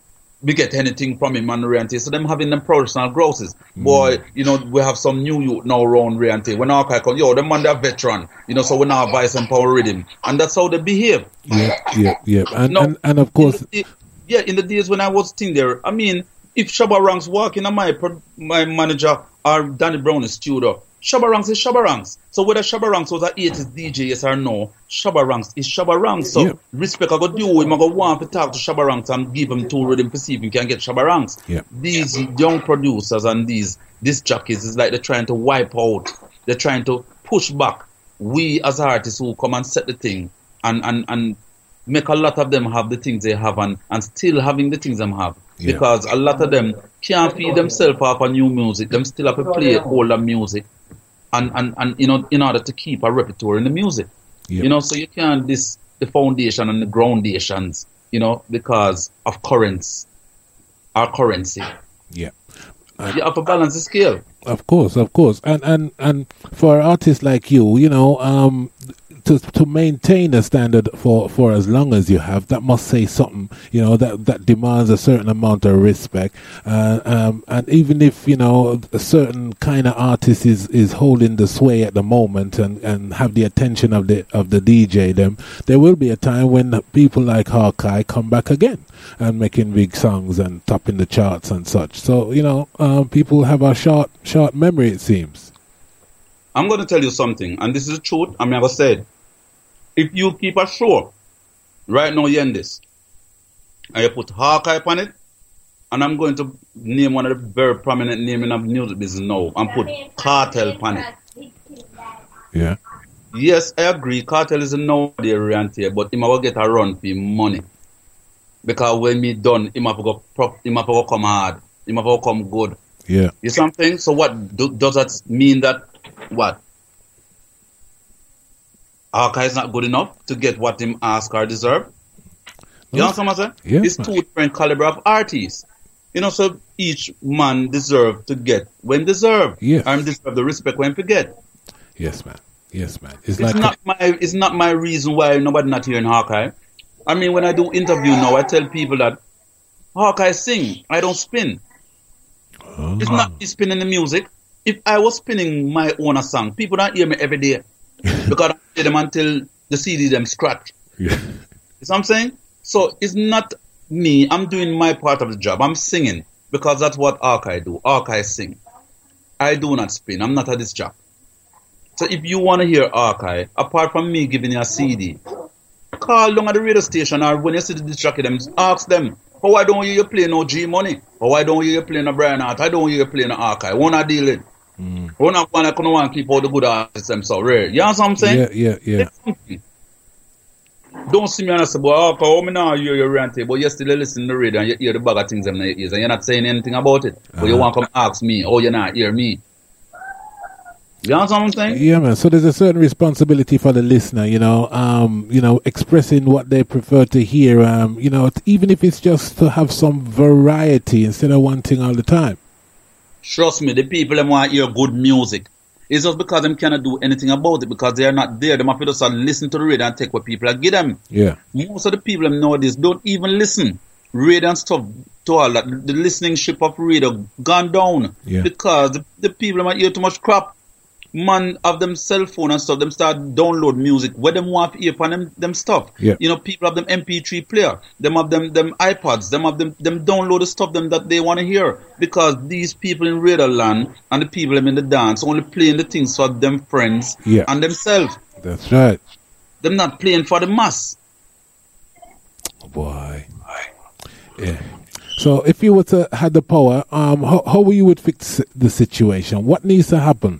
we get anything from him on Rianti. So them having them personal grosses. Mm. Boy, you know, we have some new youth now around Rianti. When our come, yo, them man, they're veteran. You know, so we now advise and power rhythm. And that's how they behave. Yeah, yeah, yeah. And, now, and, and of course... In the, yeah, in the days when I was in there, I mean, if Shabba Ranks walking on my, my manager or Danny Brown is studio, Shabba Ranks is Shabba Ranks. So whether Shabba Ranks was an eighties D J, yes or no, Shabba Ranks is Shabba Ranks. So yeah. respect I go do, him I go want to talk to Shabba Ranks and give him two rhythm to see if you can get Shabba Ranks. Yeah. These young producers and these disc jockeys is like they're trying to wipe out, they're trying to push back we as artists who come and set the thing and, and, and make a lot of them have the things they have and, and still having the things them have. Yeah. Because a lot of them can't feed themselves off of new music. Them still have to play older music. And, and, and you know, in order to keep a repertoire in the music, yep. you know, so you can't diss the foundation and the groundations, you know, because of currents, our currency. Yeah, uh, you have to balance the scale. Of course, of course, and and and for artists like you, you know, um, to to maintain a standard for, for as long as you have, that must say something, you know, that, that demands a certain amount of respect. Uh, um, and even if, you know, a certain kind of artist is, is holding the sway at the moment and, and have the attention of the of the D J, them, there will be a time when people like Hawkeye come back again and making big songs and topping the charts and such. So, you know, um, people have a short short memory, it seems. I'm going to tell you something, and this is the truth. I never said, if you keep a show right now, Yendis, and you put Hawkeye on it, and I'm going to name one of the very prominent names in the music business now, and put Cartel on it. Yeah. Yes, I agree. Cartel is a nowadays around here, but he will get a run for money. Because when me done, he might go prop, he might go come hard, he might go come good. Yeah. You something? So what do, does that mean? That what? Hawkeye is not good enough to get what him ask or deserve. You know what I'm saying? Yeah, it's two different caliber of artists. You know, so each man deserve to get when deserve. Yes. And deserve the respect when forget. Yes, man. Yes, man. It's, it's like not a- my it's not my reason why nobody not hearing Hawkeye. I mean, when I do interview now, I tell people that Hawkeye sing, I don't spin. Oh. It's not me spinning the music. If I was spinning my own song, people don't hear me every day. Because I play them until the C D them scratch. Yeah. You know what I'm saying? So it's not me. I'm doing my part of the job. I'm singing because that's what Hawkeye do. Hawkeye sing. I do not spin. I'm not at this job. So if you want to hear Hawkeye, apart from me giving you a C D, call down at the radio station or when you see the disc jockey, them ask them, oh, why don't you play no G Money? Or why don't you play no Brian Hart? Why don't you play no Hawkeye? We're not dealing. Mm. We're not going to want to keep all the good artists them so rare. You know what I'm saying? Yeah, yeah, yeah. Don't see me and I say, boy, Hawkeye, oh, me now hear your rant, but you still listen to the radio and you hear the bag of things in your ears and you're not saying anything about it. But uh-huh. you want to come ask me, oh, you not hear me. You know what I'm saying? Yeah, man. So there's a certain responsibility for the listener, you know, um, you know, expressing what they prefer to hear, um, you know, even if it's just to have some variety instead of one thing all the time. Trust me, the people that want to hear good music. It's just because them cannot do anything about it because they are not there. They have to just listen to the radio and take what people give them. Yeah. Most of the people nowadays don't even listen. Radio and stuff to all that. The listening ship of radio gone down. Yeah. Because the, the people might hear too much crap. Man have them cell phone and stuff, them start download music where them want to hear from them, them stuff. Yeah. You know, people have them M P three player, them have them them iPods, them have them them download the stuff them that they want to hear. Because these people in radio land and the people them in the dance only playing the things for them friends yeah. and themselves. That's right. Them not playing for the mass. Oh boy. Yeah. So if you were to have the power, um, how how you would fix the situation? What needs to happen?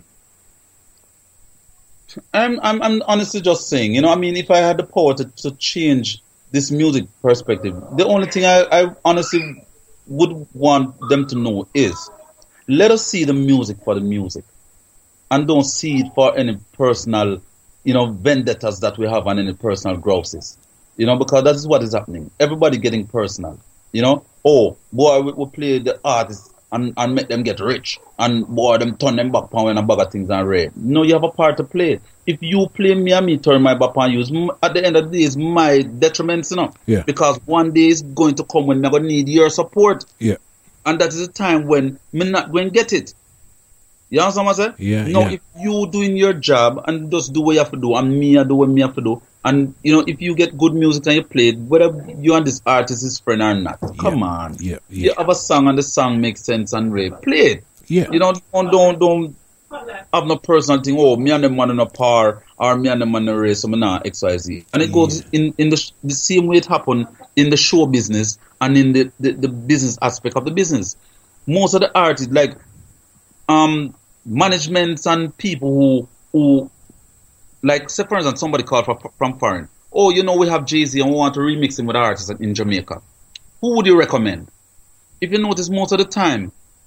I'm, I'm, I'm honestly just saying, you know, I mean, if I had the power to, to change this music perspective, the only thing I, I honestly would want them to know is let us see the music for the music and don't see it for any personal, you know, vendettas that we have and any personal grouses, you know, because that is what is happening. Everybody getting personal, you know. Oh, boy, we, we play the artist and, and make them get rich. And boy, them turn them back on when a bag of things are rare. No, you have a part to play. If you play me and me turn my back on you, at the end of the day, it's my detriment, you know. Yeah. Because one day is going to come when I'm going to need your support. Yeah. And that is a time when me not going to get it. You understand what I'm saying? Yeah. No, yeah. if you doing your job and just do what you have to do, and me I do what me have to do, and you know, if you get good music and you play it, whether you and this artist is friend or not, come yeah. on. Yeah. Yeah. You have a song and the song makes sense and Ray, play it. Yeah. You know, don't don't don't have no personal thing. Oh, me and them man in a par, or me and them man in a race, so me not X Y Z. And it goes Yeah. in in the the same way it happened in the show business and in the, the the business aspect of the business. Most of the artists, like um managements and people who who like, say for instance, somebody called from, from foreign. Oh, you know, we have Jay-Z and we want to remix him with artists in Jamaica. Who would you recommend? If you notice, most of the time,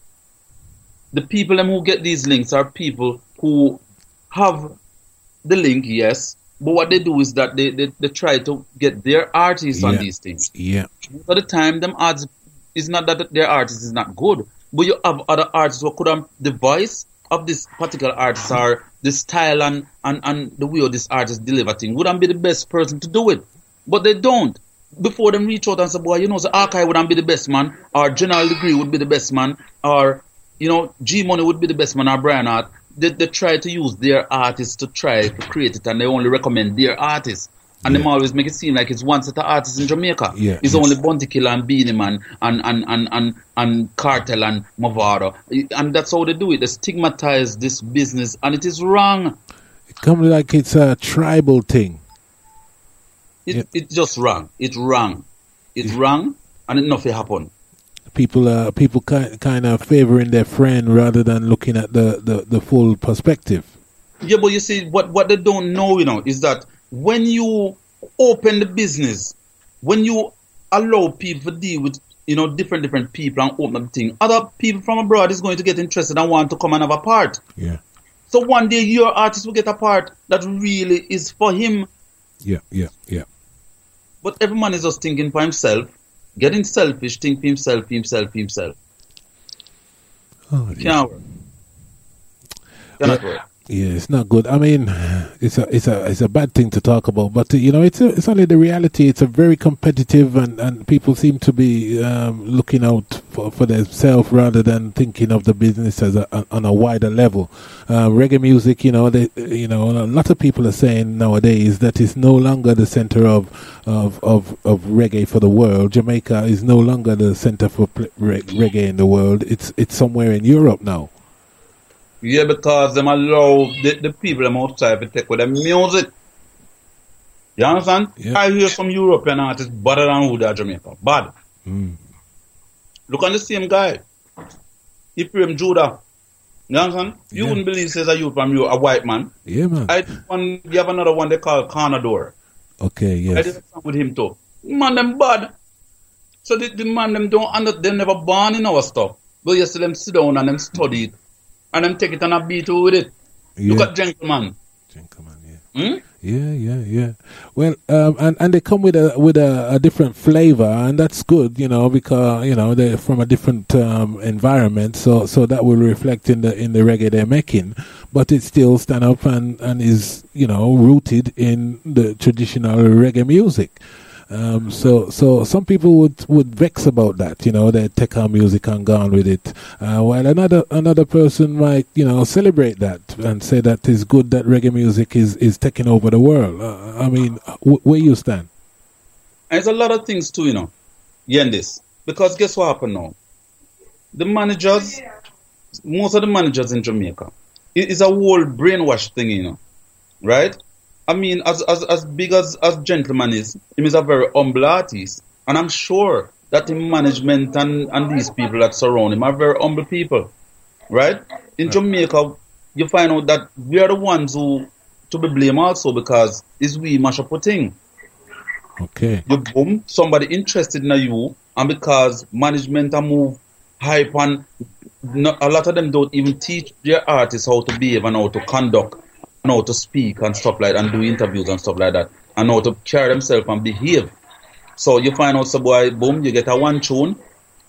the people them who get these links are people who have the link, yes, but what they do is that they, they, they try to get their artists Yeah. on these things. Yeah. Most of the time, them artists, it's not that their artist is not good, but you have other artists who could have the voice of this particular artist or the style and, and, and the way of this artist deliver things wouldn't be the best person to do it. But they don't. Before them reach out and say, boy, you know, the Archive wouldn't be the best man, or General Degree would be the best man, or, you know, G Money would be the best man, or Brian Hart. They, they try to use their artists to try to create it, and they only recommend their artists. And Yeah. them always make it seem like it's one set of artists in Jamaica. Yeah, It's yes. only Bounty Killer and Beanie Man and, and, and, and, and Cartel and Movado. And that's how they do it. They stigmatize this business, and it is wrong. It comes like it's a tribal thing. It, Yeah. It's just wrong. It's wrong. It's wrong, and it nothing happen. People uh people kind kind of favoring their friend rather than looking at the, the, the full perspective. Yeah, but you see, what, what they don't know, you know, is that when you open the business, when you allow people to deal with, you know, different different people and open up things, other people from abroad is going to get interested and want to come and have a part. Yeah. So one day your artist will get a part that really is for him. Yeah. Yeah. Yeah. But every man is just thinking for himself, getting selfish, think for himself, himself, himself. Oh, dear. Can't work. Cannot work. Yeah, it's not good. I mean, it's a it's a it's a bad thing to talk about, but uh, you know, it's a, it's only the reality. It's a very competitive, and, and people seem to be um, looking out for, for themselves rather than thinking of the business as a, on a wider level. Uh, reggae music, you know, they, you know, a lot of people are saying nowadays that it's no longer the center of of of, of reggae for the world. Jamaica is no longer the center for pl- reg- reggae in the world. It's it's somewhere in Europe now. Yeah, because them allow the, the people them outside to take with their music. You understand? Yeah. I hear some European artists better than who they are Jamaica. Bad. Mm. Look on the same guy. Ephraim Judah. You understand? You Yeah. wouldn't believe says a youth from you, a white man. Yeah, man. I one you have another one they call Carnador. Okay, I yes. did a song with him too. Man them bad. So the, the man them don't under they never born in our stuff. But you see them sit down and them study it. And them take it on a beat with it. Yeah. Look at Gentleman. Gentleman, yeah. Hmm? Yeah, yeah, yeah. Well, um, and and they come with a with a, a different flavor, and that's good, you know, because you know they're from a different um, environment, so so that will reflect in the in the reggae they're making. But it still stand up and and is, you know, rooted in the traditional reggae music. Um, so, so some people would, would vex about that, you know, they take our music and go on with it. Uh, while another, another person might, you know, celebrate that and say that it's good that reggae music is, is taking over the world. Uh, I mean, w- where you stand? And it's a lot of things too, you know, Yendis. Because guess what happened now? The managers, most of the managers in Jamaica, it is a whole brainwash thing, you know, right? I mean, as as as big as, as Gentleman is, he is a very humble artist. And I'm sure that the management and, and these people that surround him are very humble people, right? In Jamaica, you find out that we are the ones who to be blamed also because it's we mash up a thing. Okay. You boom, somebody interested in you, and because management are move hype and not, a lot of them don't even teach their artists how to behave and how to conduct and how to speak and stuff like that and do interviews and stuff like that and how to carry themselves and behave. So you find out, so boy, boom, you get a one tune,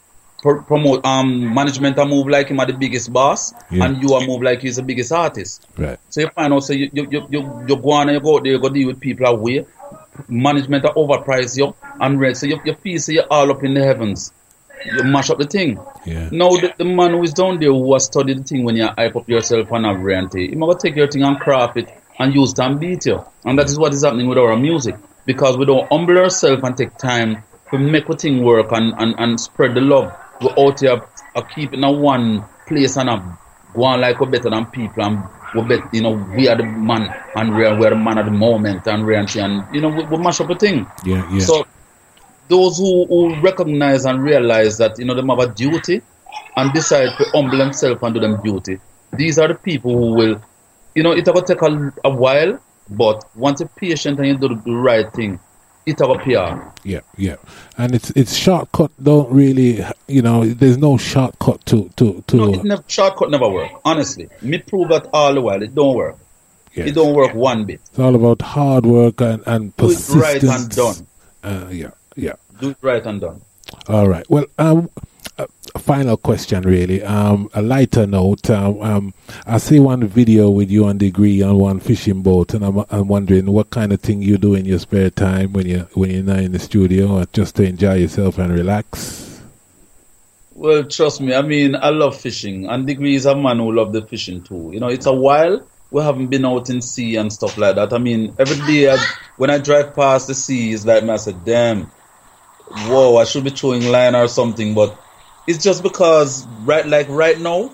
pr- promote um management and move like him are the biggest boss, Yeah. and you are move like he's the biggest artist. Right. So you find out, so you you you you, you go on and you go out there, you go deal with people away. Management are overpriced you and rent, so you, you feel so you're all up in the heavens. You mash up the thing. Yeah. Now the, the man who is down there who has studied the thing when you hype up yourself and have rent, he might take your thing and craft it and use it and beat you. And that is what is happening with our music. Because we don't humble ourselves and take time to make the thing work and, and, and spread the love. We're out here uh, keeping a one place and a go on like we're better than people, and we bet, you know, we are the man and we are, we are the man at the moment and we are, and you know, we, we mash up a thing. Yeah, yeah. So those who, who recognize and realize that, you know, they have a duty and decide to humble themselves and do them duty, these are the people who will, you know, it will take a, a while, but once you're patient and you do the right thing, it will appear. Yeah, yeah. And it's it's shortcut don't really, you know, there's no shortcut to to, to No, it never, shortcut never work, honestly. Me prove that all the while, it don't work. yes. It don't work one bit. It's all about hard work and, and Do it persistence. right and done. Uh, yeah, yeah. Do it right and done. All right. Well, um, a a final question, really. Um, a lighter note. Um, um, I see one video with you on Degree on one fishing boat, and I'm, I'm wondering what kind of thing you do in your spare time when you when you're not in the studio, or just to enjoy yourself and relax. Well, trust me. I mean, I love fishing, and Degree is a man who loves the fishing too. You know, it's a while we haven't been out in sea and stuff like that. I mean, every day I, when I drive past the sea, it's like me, I said, damn, whoa, I should be throwing line or something, but it's just because right, like right now,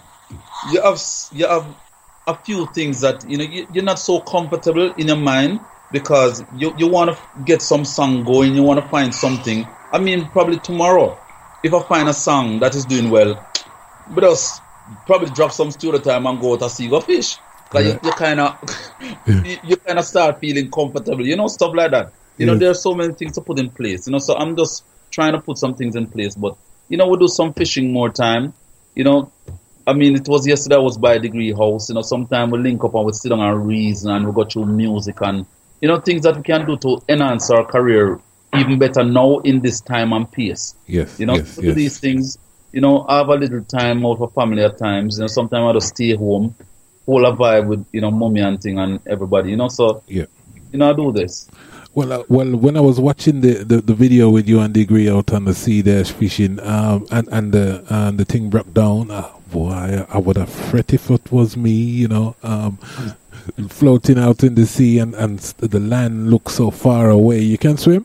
you have you have a few things that you know you, you're not so comfortable in your mind because you you want to get some song going, you want to find something. I mean, probably tomorrow, if I find a song that is doing well, but us probably drop some studio time and go out to sea go fish. Like Right. you, you kind of you, you kind of start feeling comfortable, you know, stuff like that. You know, Yes. there are so many things to put in place, you know. So I'm just trying to put some things in place, but you know, we do some fishing more time. You know, I mean, it was yesterday I was by Degree House. You know, sometimes we link up and we sit down and reason and we go through music and, you know, things that we can do to enhance our career even better now in this time and pace. Yes, You know, yes, to do yes. these things, you know, I have a little time out for family at times. You know, sometimes I just stay home, hold a vibe with, you know, mommy and thing and everybody, you know, so, Yeah. you know, I do this. Well, uh, well, when I was watching the, the, the video with you and Degree out on the sea there fishing, um, and and the and the thing broke down, uh, boy, I, I would have fret if it was me, you know, um, floating out in the sea and and s- the land looks so far away. You can swim?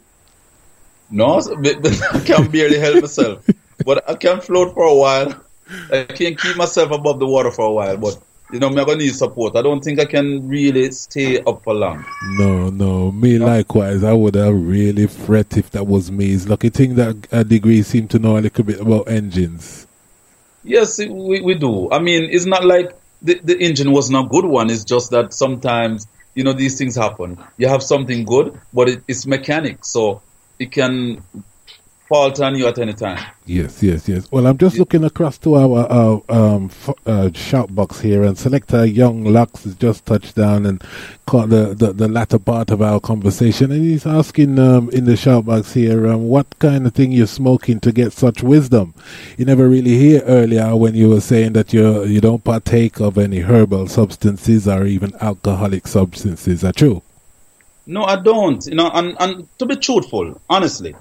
No, so- but- but I can barely help myself. But I can float for a while. I can keep myself above the water for a while. But, you know, I'm going to need support. I don't think I can really stay up for long. No, no, me likewise. I would have really fret if that was me. It's lucky thing that a Degree seemed to know a little bit about engines. Yes, it- we, we do. I mean, it's not like the, the engine wasn't a good one. It's just that sometimes, you know, these things happen. You have something good, but it, it's mechanic. So it can falter on you at any time. Yes, yes, yes. Well, I'm just looking across to our, our um, f- uh, shout box here, and Selector Young Lux has just touched down and caught the, the, the latter part of our conversation, and he's asking um, in the shout box here, um, what kind of thing you're smoking to get such wisdom? You never really hear earlier when you were saying that you you don't partake of any herbal substances or even alcoholic substances. Is that true? No, I don't. You know, and, and to be truthful, honestly,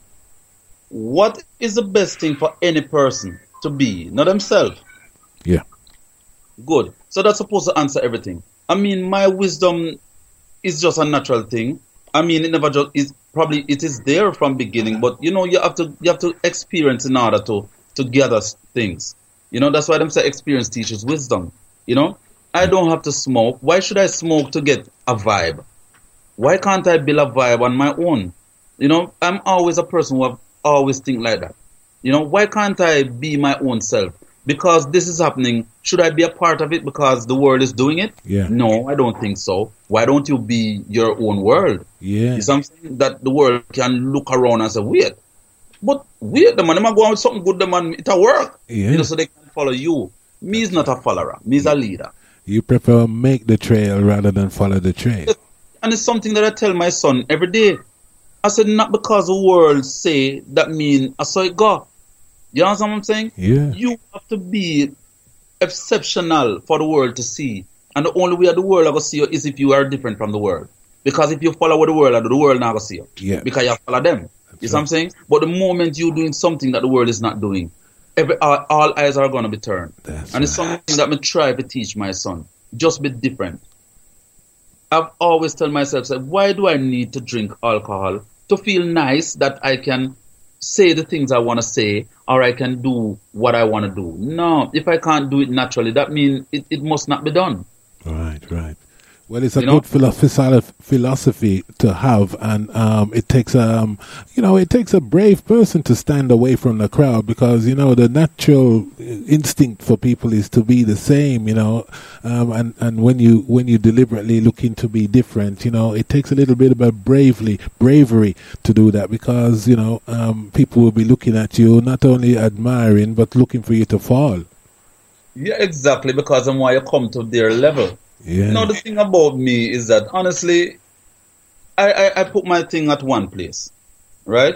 what is the best thing for any person to be? Not themselves. Yeah. Good. So that's supposed to answer everything. I mean, my wisdom is just a natural thing. I mean, it never just is. Probably it is there from beginning, but you know, you have to you have to experience in order to to gather s- things. You know, that's why them say experience teaches wisdom. You know, I don't have to smoke. Why should I smoke to get a vibe? Why can't I build a vibe on my own? You know, I'm always a person who have always think like that. You know, why can't I be my own self? Because this is happening. Should I be a part of it because the world is doing it? Yeah. No, I don't think so. Why don't you be your own world? Yeah. It's something that the world can look around and say, wait, but wait, the man, am I going with something good, the man, it'll work. Yeah. You know, so they can follow you. Me is not a follower. Me is a leader. You prefer make the trail rather than follow the trail. And it's something that I tell my son every day. I said, not because the world say that mean I saw it go. You understand what I'm saying? Yeah. You have to be exceptional for the world to see. And the only way the world are going to see you is if you are different from the world. Because if you follow what the world, the world not going to see you. Yeah. Because you follow them. That's you see what I'm right. saying? But the moment you're doing something that the world is not doing, every all, all eyes are going to be turned. That's and it's right. something that I try to teach my son. Just be different. I've always told myself, say, why do I need to drink alcohol? To feel nice that I can say the things I want to say, or I can do what I want to do. No, if I can't do it naturally, that means it, it must not be done. Right, right. Well, it's a You know? good philosophy philosophy to have, and um, it takes um, you know, it takes a brave person to stand away from the crowd, because you know the natural instinct for people is to be the same, you know, um, and and when you when you deliberately looking to be different, you know, it takes a little bit of a bravely bravery to do that, because you know um, people will be looking at you, not only admiring but looking for you to fall. Yeah, exactly, because I'm why you come to their level. Yeah. You know, the thing about me is that, honestly, I, I, I put my thing at one place, right?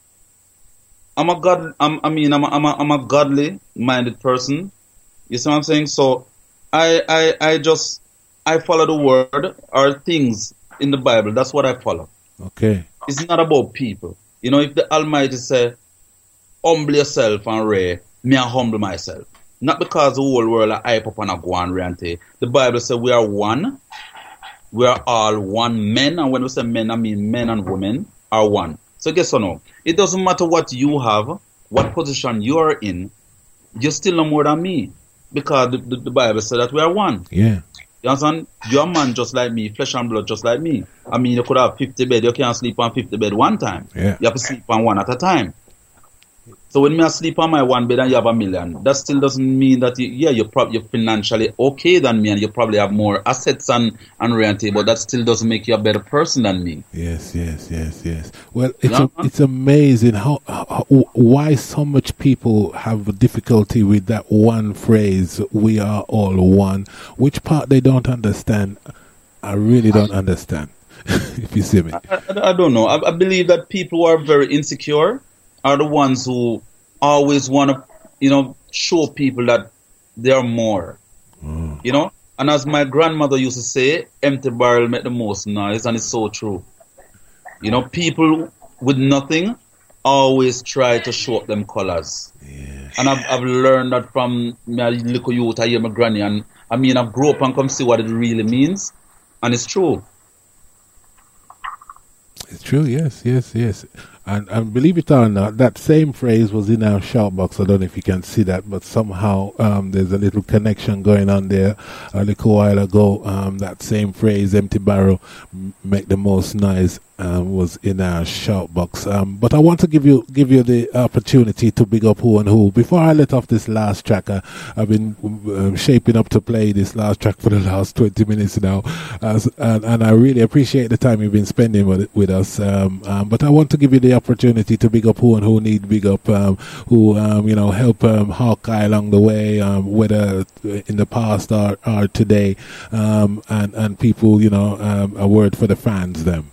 I'm a god. I'm, I mean, I'm a, I'm a, I'm a godly-minded person. You see what I'm saying? So, I, I, I just, I follow the word or things in the Bible. That's what I follow. Okay. It's not about people. You know, if the Almighty say, humble yourself and Ray, me I humble myself. Not because the whole world are hype up and a go and rante. The Bible says we are one. We are all one men. And when we say men, I mean men and women are one. So guess what now? It doesn't matter what you have, what position you are in, you're still no more than me. Because the, the, the Bible says that we are one. Yeah. You understand? You're a man just like me, flesh and blood just like me. I mean, you could have fifty beds. You can't sleep on fifty beds one time. Yeah. You have to sleep on one at a time. So when me I sleep on my one bed and you have a million, that still doesn't mean that you, yeah, you're probably financially okay than me and you probably have more assets and, and rent, but that still doesn't make you a better person than me. Yes, yes, yes, yes. Well, it's Yeah. a, it's amazing how, how why so much people have difficulty with that one phrase, "We are all one." Which part they don't understand, I really don't understand. If you see me, I, I, I don't know. I, I believe that people who are very insecure are the ones who always want to, you know, show people that they are more, Mm. you know. And as my grandmother used to say, empty barrel make the most noise, and it's so true. You know, people with nothing always try to show up them colors. Yeah. And I've, I've learned that from my little youth. I hear my granny, and I mean, I've grew up and come see what it really means, and it's true. It's true. Yes, yes, yes. And, and believe it or not, that same phrase was in our shout box. I don't know if you can see that, but somehow um, there's a little connection going on there. A little while ago, um, that same phrase, "empty barrel, m- make the most noise," um, was in our shout box. Um, but I want to give you give you the opportunity to big up who and who. Before I let off this last track, uh, I've been um, shaping up to play this last track for the last twenty minutes now, As, and, and I really appreciate the time you've been spending with with us. Um, um, but I want to give you the opportunity to big up who and who need big up, um, who um, you know help um, Hawkeye along the way, um, whether in the past or, or today, um, and and people, you know, um, a word for the fans, them.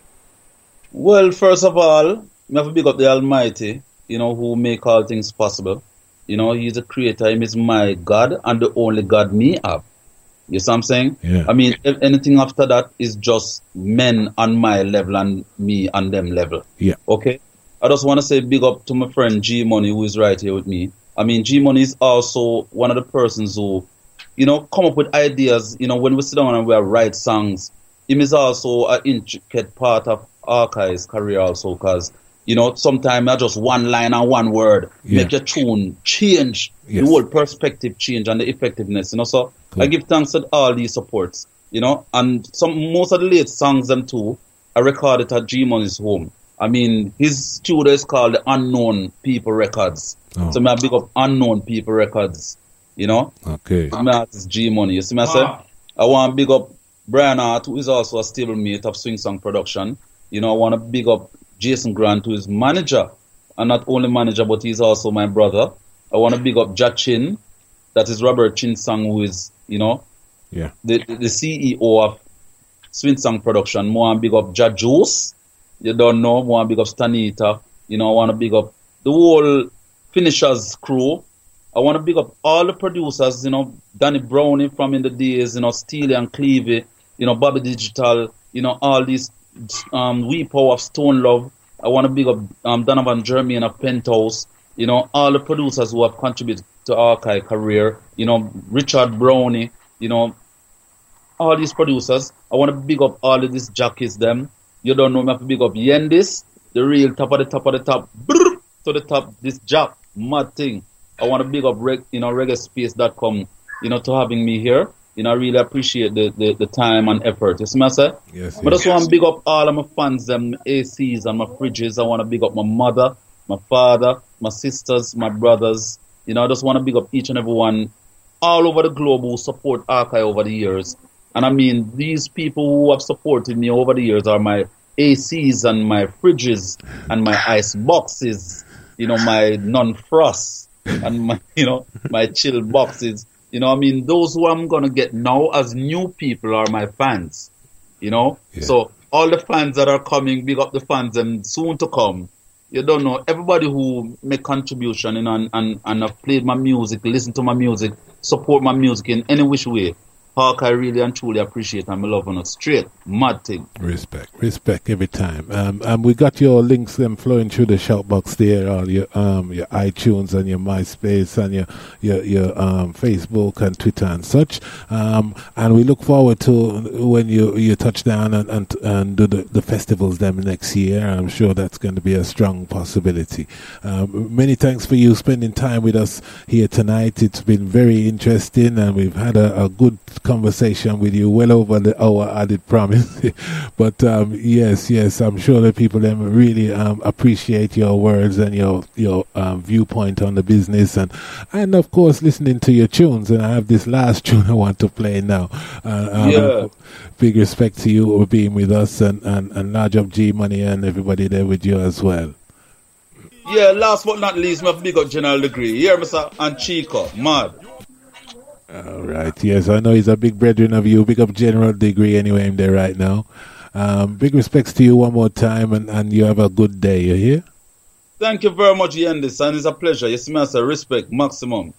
Well, first of all, we have to big up the Almighty, you know, who make all things possible. You know, He's the creator. He is my God and the only God me have. You see what I'm saying? Yeah. I mean, if anything after that is just men on my level and me on them level. Yeah. Okay? I just want to say big up to my friend G Money, who is right here with me. I mean, G Money is also one of the persons who, you know, come up with ideas. You know, when we sit down and we write songs, him is also an intricate part of Hawkeye's career also, because, you know, sometimes I just one line and one word Yeah. make your tune change, Yes. the whole perspective change and the effectiveness, you know. So Cool. I give thanks to all these supports, you know, and some most of the late songs them too, I recorded at G Money's home. I mean, his studio is called the Unknown People Records. Oh. So I big up Unknown People Records, you know. Okay. My artist G Money. You see me I say? I want to big up Brian Hart, who is also a stable mate of Swing Song Production. You know, I want to big up Jason Grant, who is manager, and not only manager, but he's also my brother. I want to big up Ja Chin, that is Robert Chin Song, who is, you know, Yeah. the the C E O of Swing Song Production. I want to big up Ja Juice. You don't know. I want to big up Stanita. You know, I want to big up the whole Finishers crew. I want to big up all the producers, you know, Danny Brownie from in the days, you know, Steely and Clevie, you know, Bobby Digital, you know, all these um, We Power of Stone Love. I want to big up um, Donovan Jermaine of Penthouse, you know, all the producers who have contributed to Archive career, you know, Richard Brownie, you know, all these producers. I want to big up all of these jockeys, them. You don't know me, I have to big up Yendis, the real top of the top of the top, brrr, to the top, this jock, mad thing. I want to big up, reg, you know, reggae space dot com, you know, to having me here. You know, I really appreciate the, the, the time and effort. You see me, sir? Yes, but I just yes. want to big up all of my fans, them A Cs and my fridges. I want to big up my mother, my father, my sisters, my brothers. You know, I just want to big up each and every one all over the globe who support Archive over the years. And I mean, these people who have supported me over the years are my A Cs and my fridges and my ice boxes, you know, my non-frost and my, you know, my chill boxes. You know, I mean, those who I'm going to get now as new people are my fans, you know. Yeah. So all the fans that are coming, big up the fans and soon to come. You don't know, everybody who make contribution, you know, and, and, and have played my music, listen to my music, support my music in any which way. Hawk, I really and truly appreciate and I love on it straight. Mad thing. Respect. Respect every time. Um, and we got your links them flowing through the shout box there, all your um your iTunes and your MySpace and your your, your um Facebook and Twitter and such. Um and we look forward to when you, you touch down and, and and do the, the festivals them next year. I'm sure that's going to be a strong possibility. Um, many thanks for you spending time with us here tonight. It's been very interesting and we've had a, a good conversation with you, well over the hour I did promise. But um, yes, yes, I'm sure that people them really um, appreciate your words and your your um, viewpoint on the business, and and of course listening to your tunes. And I have this last tune I want to play now. Uh, um, yeah. Big respect to you for being with us, and and and large up G Money and everybody there with you as well. Yeah, last but not least, my big up General Degree. Here, Mister and Chico, mad. All right, yes, I know he's a big brethren of you. Big up General Degree anyway, I'm there right now. Um, big respects to you one more time, and, and you have a good day, you hear? Thank you very much, Yendis, and it's a pleasure. You see me as a respect, maximum.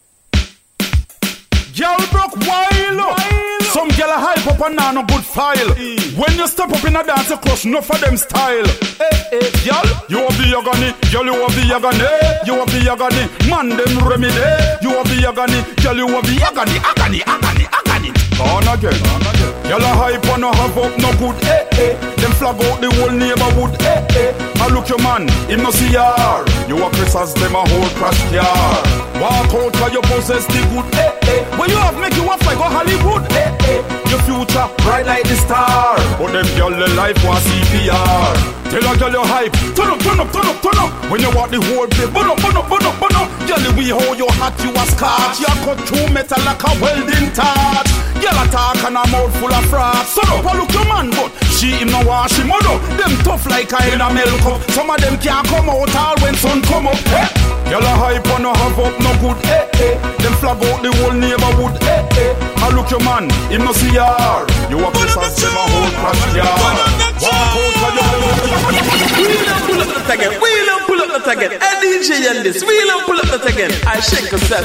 Girl broke wild, some girl a hype up and now no good file. Mm. When you step up in a dance, you crush no for them style. Hey, hey, girl, you a be agony, girl you a be agony, you a be agony, man them remedy. You a be agony, girl you a be agony, agony, agony, agony. On again, on again. Girl a hype and no have up no good. Hey, hey. Them flag out the whole neighborhood. Hey, hey. I look your man, him no see yar. You a Chris as them a whole crash car. Walk out cause you possess the good. Hey, hey. When you have make you want fly go Hollywood. Hey, hey. Your future bright like the star. But them girl the life want C P R. Tell a girl you hype. Turn up, turn up, turn up, turn up. When you walk the whole place, burn up, burn up, burn up, burn up. Girl we hold you hot, you a scotch. You cut through metal like a welding torch. Girl attack and a mouth full of fraud. So up a look your man, but she him no wash him out. Them tough like a in a milk cup. Some of them can't come out all when sun come up. Hey. Girl a hype and no have up no good. Hey, hey. Them flag out the whole neighborhood. Hey, hey. I look your man, him no see yar. You a piss and them a whole crash yard. Walk out for your we don't pull up the tagget, we don't pull up the tagget. And D J and this, we don't pull up the tagget. I shake yourself.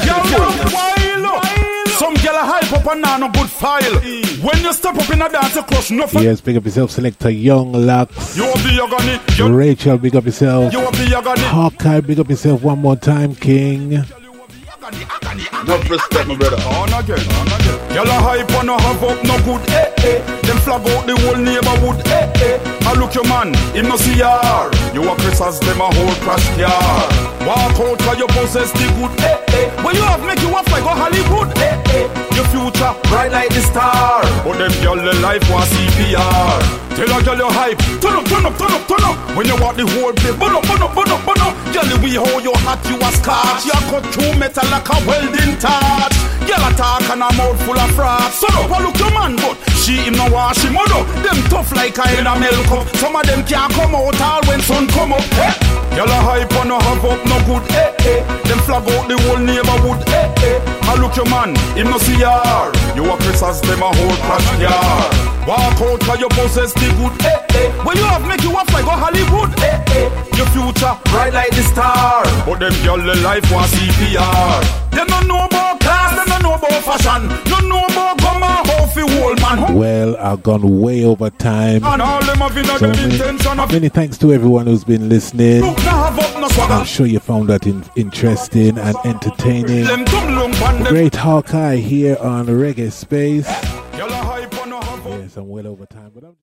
Some girl a hype up and now no good file. Mm. When you step up in a dance, you crush no. Yes, big up yourself, Selector Young Lux. You will be agony. Rachel, big up yourself. You will be agony. Hawkeye, big up yourself one more time, King. No respect, my brother. On again, on again. Y'all a hype and no have up no good. Eh, eh. Them flag out the whole neighborhood. Eh, eh. I look your man, him no see yar. You a Chris as them a whole crash car. Walk out cause you possess the good. Eh, eh. When you have make you want fly go Hollywood. Eh, eh. Your future bright like the star. But them girl the life want C P R. Tell a girl you hype. Turn up, turn up, turn up, turn up. When you walk the whole place, burn up, burn up, burn up, burn up. Girl we hold you hot, you a scotch. You cut through metal like a welding torch. Girl attack and a mouth full of fraud. So up a look your man, but she him no wash him out. Them tough like a in a milk cup. Some of them can't come out all when sun come up. Hey. Girl a hype and no have up no good. Hey, hey. Them flag out the whole neighborhood. Hey, hey. I look your man, him no see her. You a Chris as them a whole crash car. Walk out cause you possess the good. Eh, eh. When you have make you have like go Hollywood. Eh, eh. Your future bright like the star. But them girl the life was C P R. They don't know about class, they don't know about fashion. Don't know about come on how fi hold man. Well, I've gone way over time. And all them have So many, many thanks to everyone who's been listening. I'm sure you found that in, interesting and entertaining. The great Hawkeye here on Reggae Space. Yes, I'm well over time, but I'm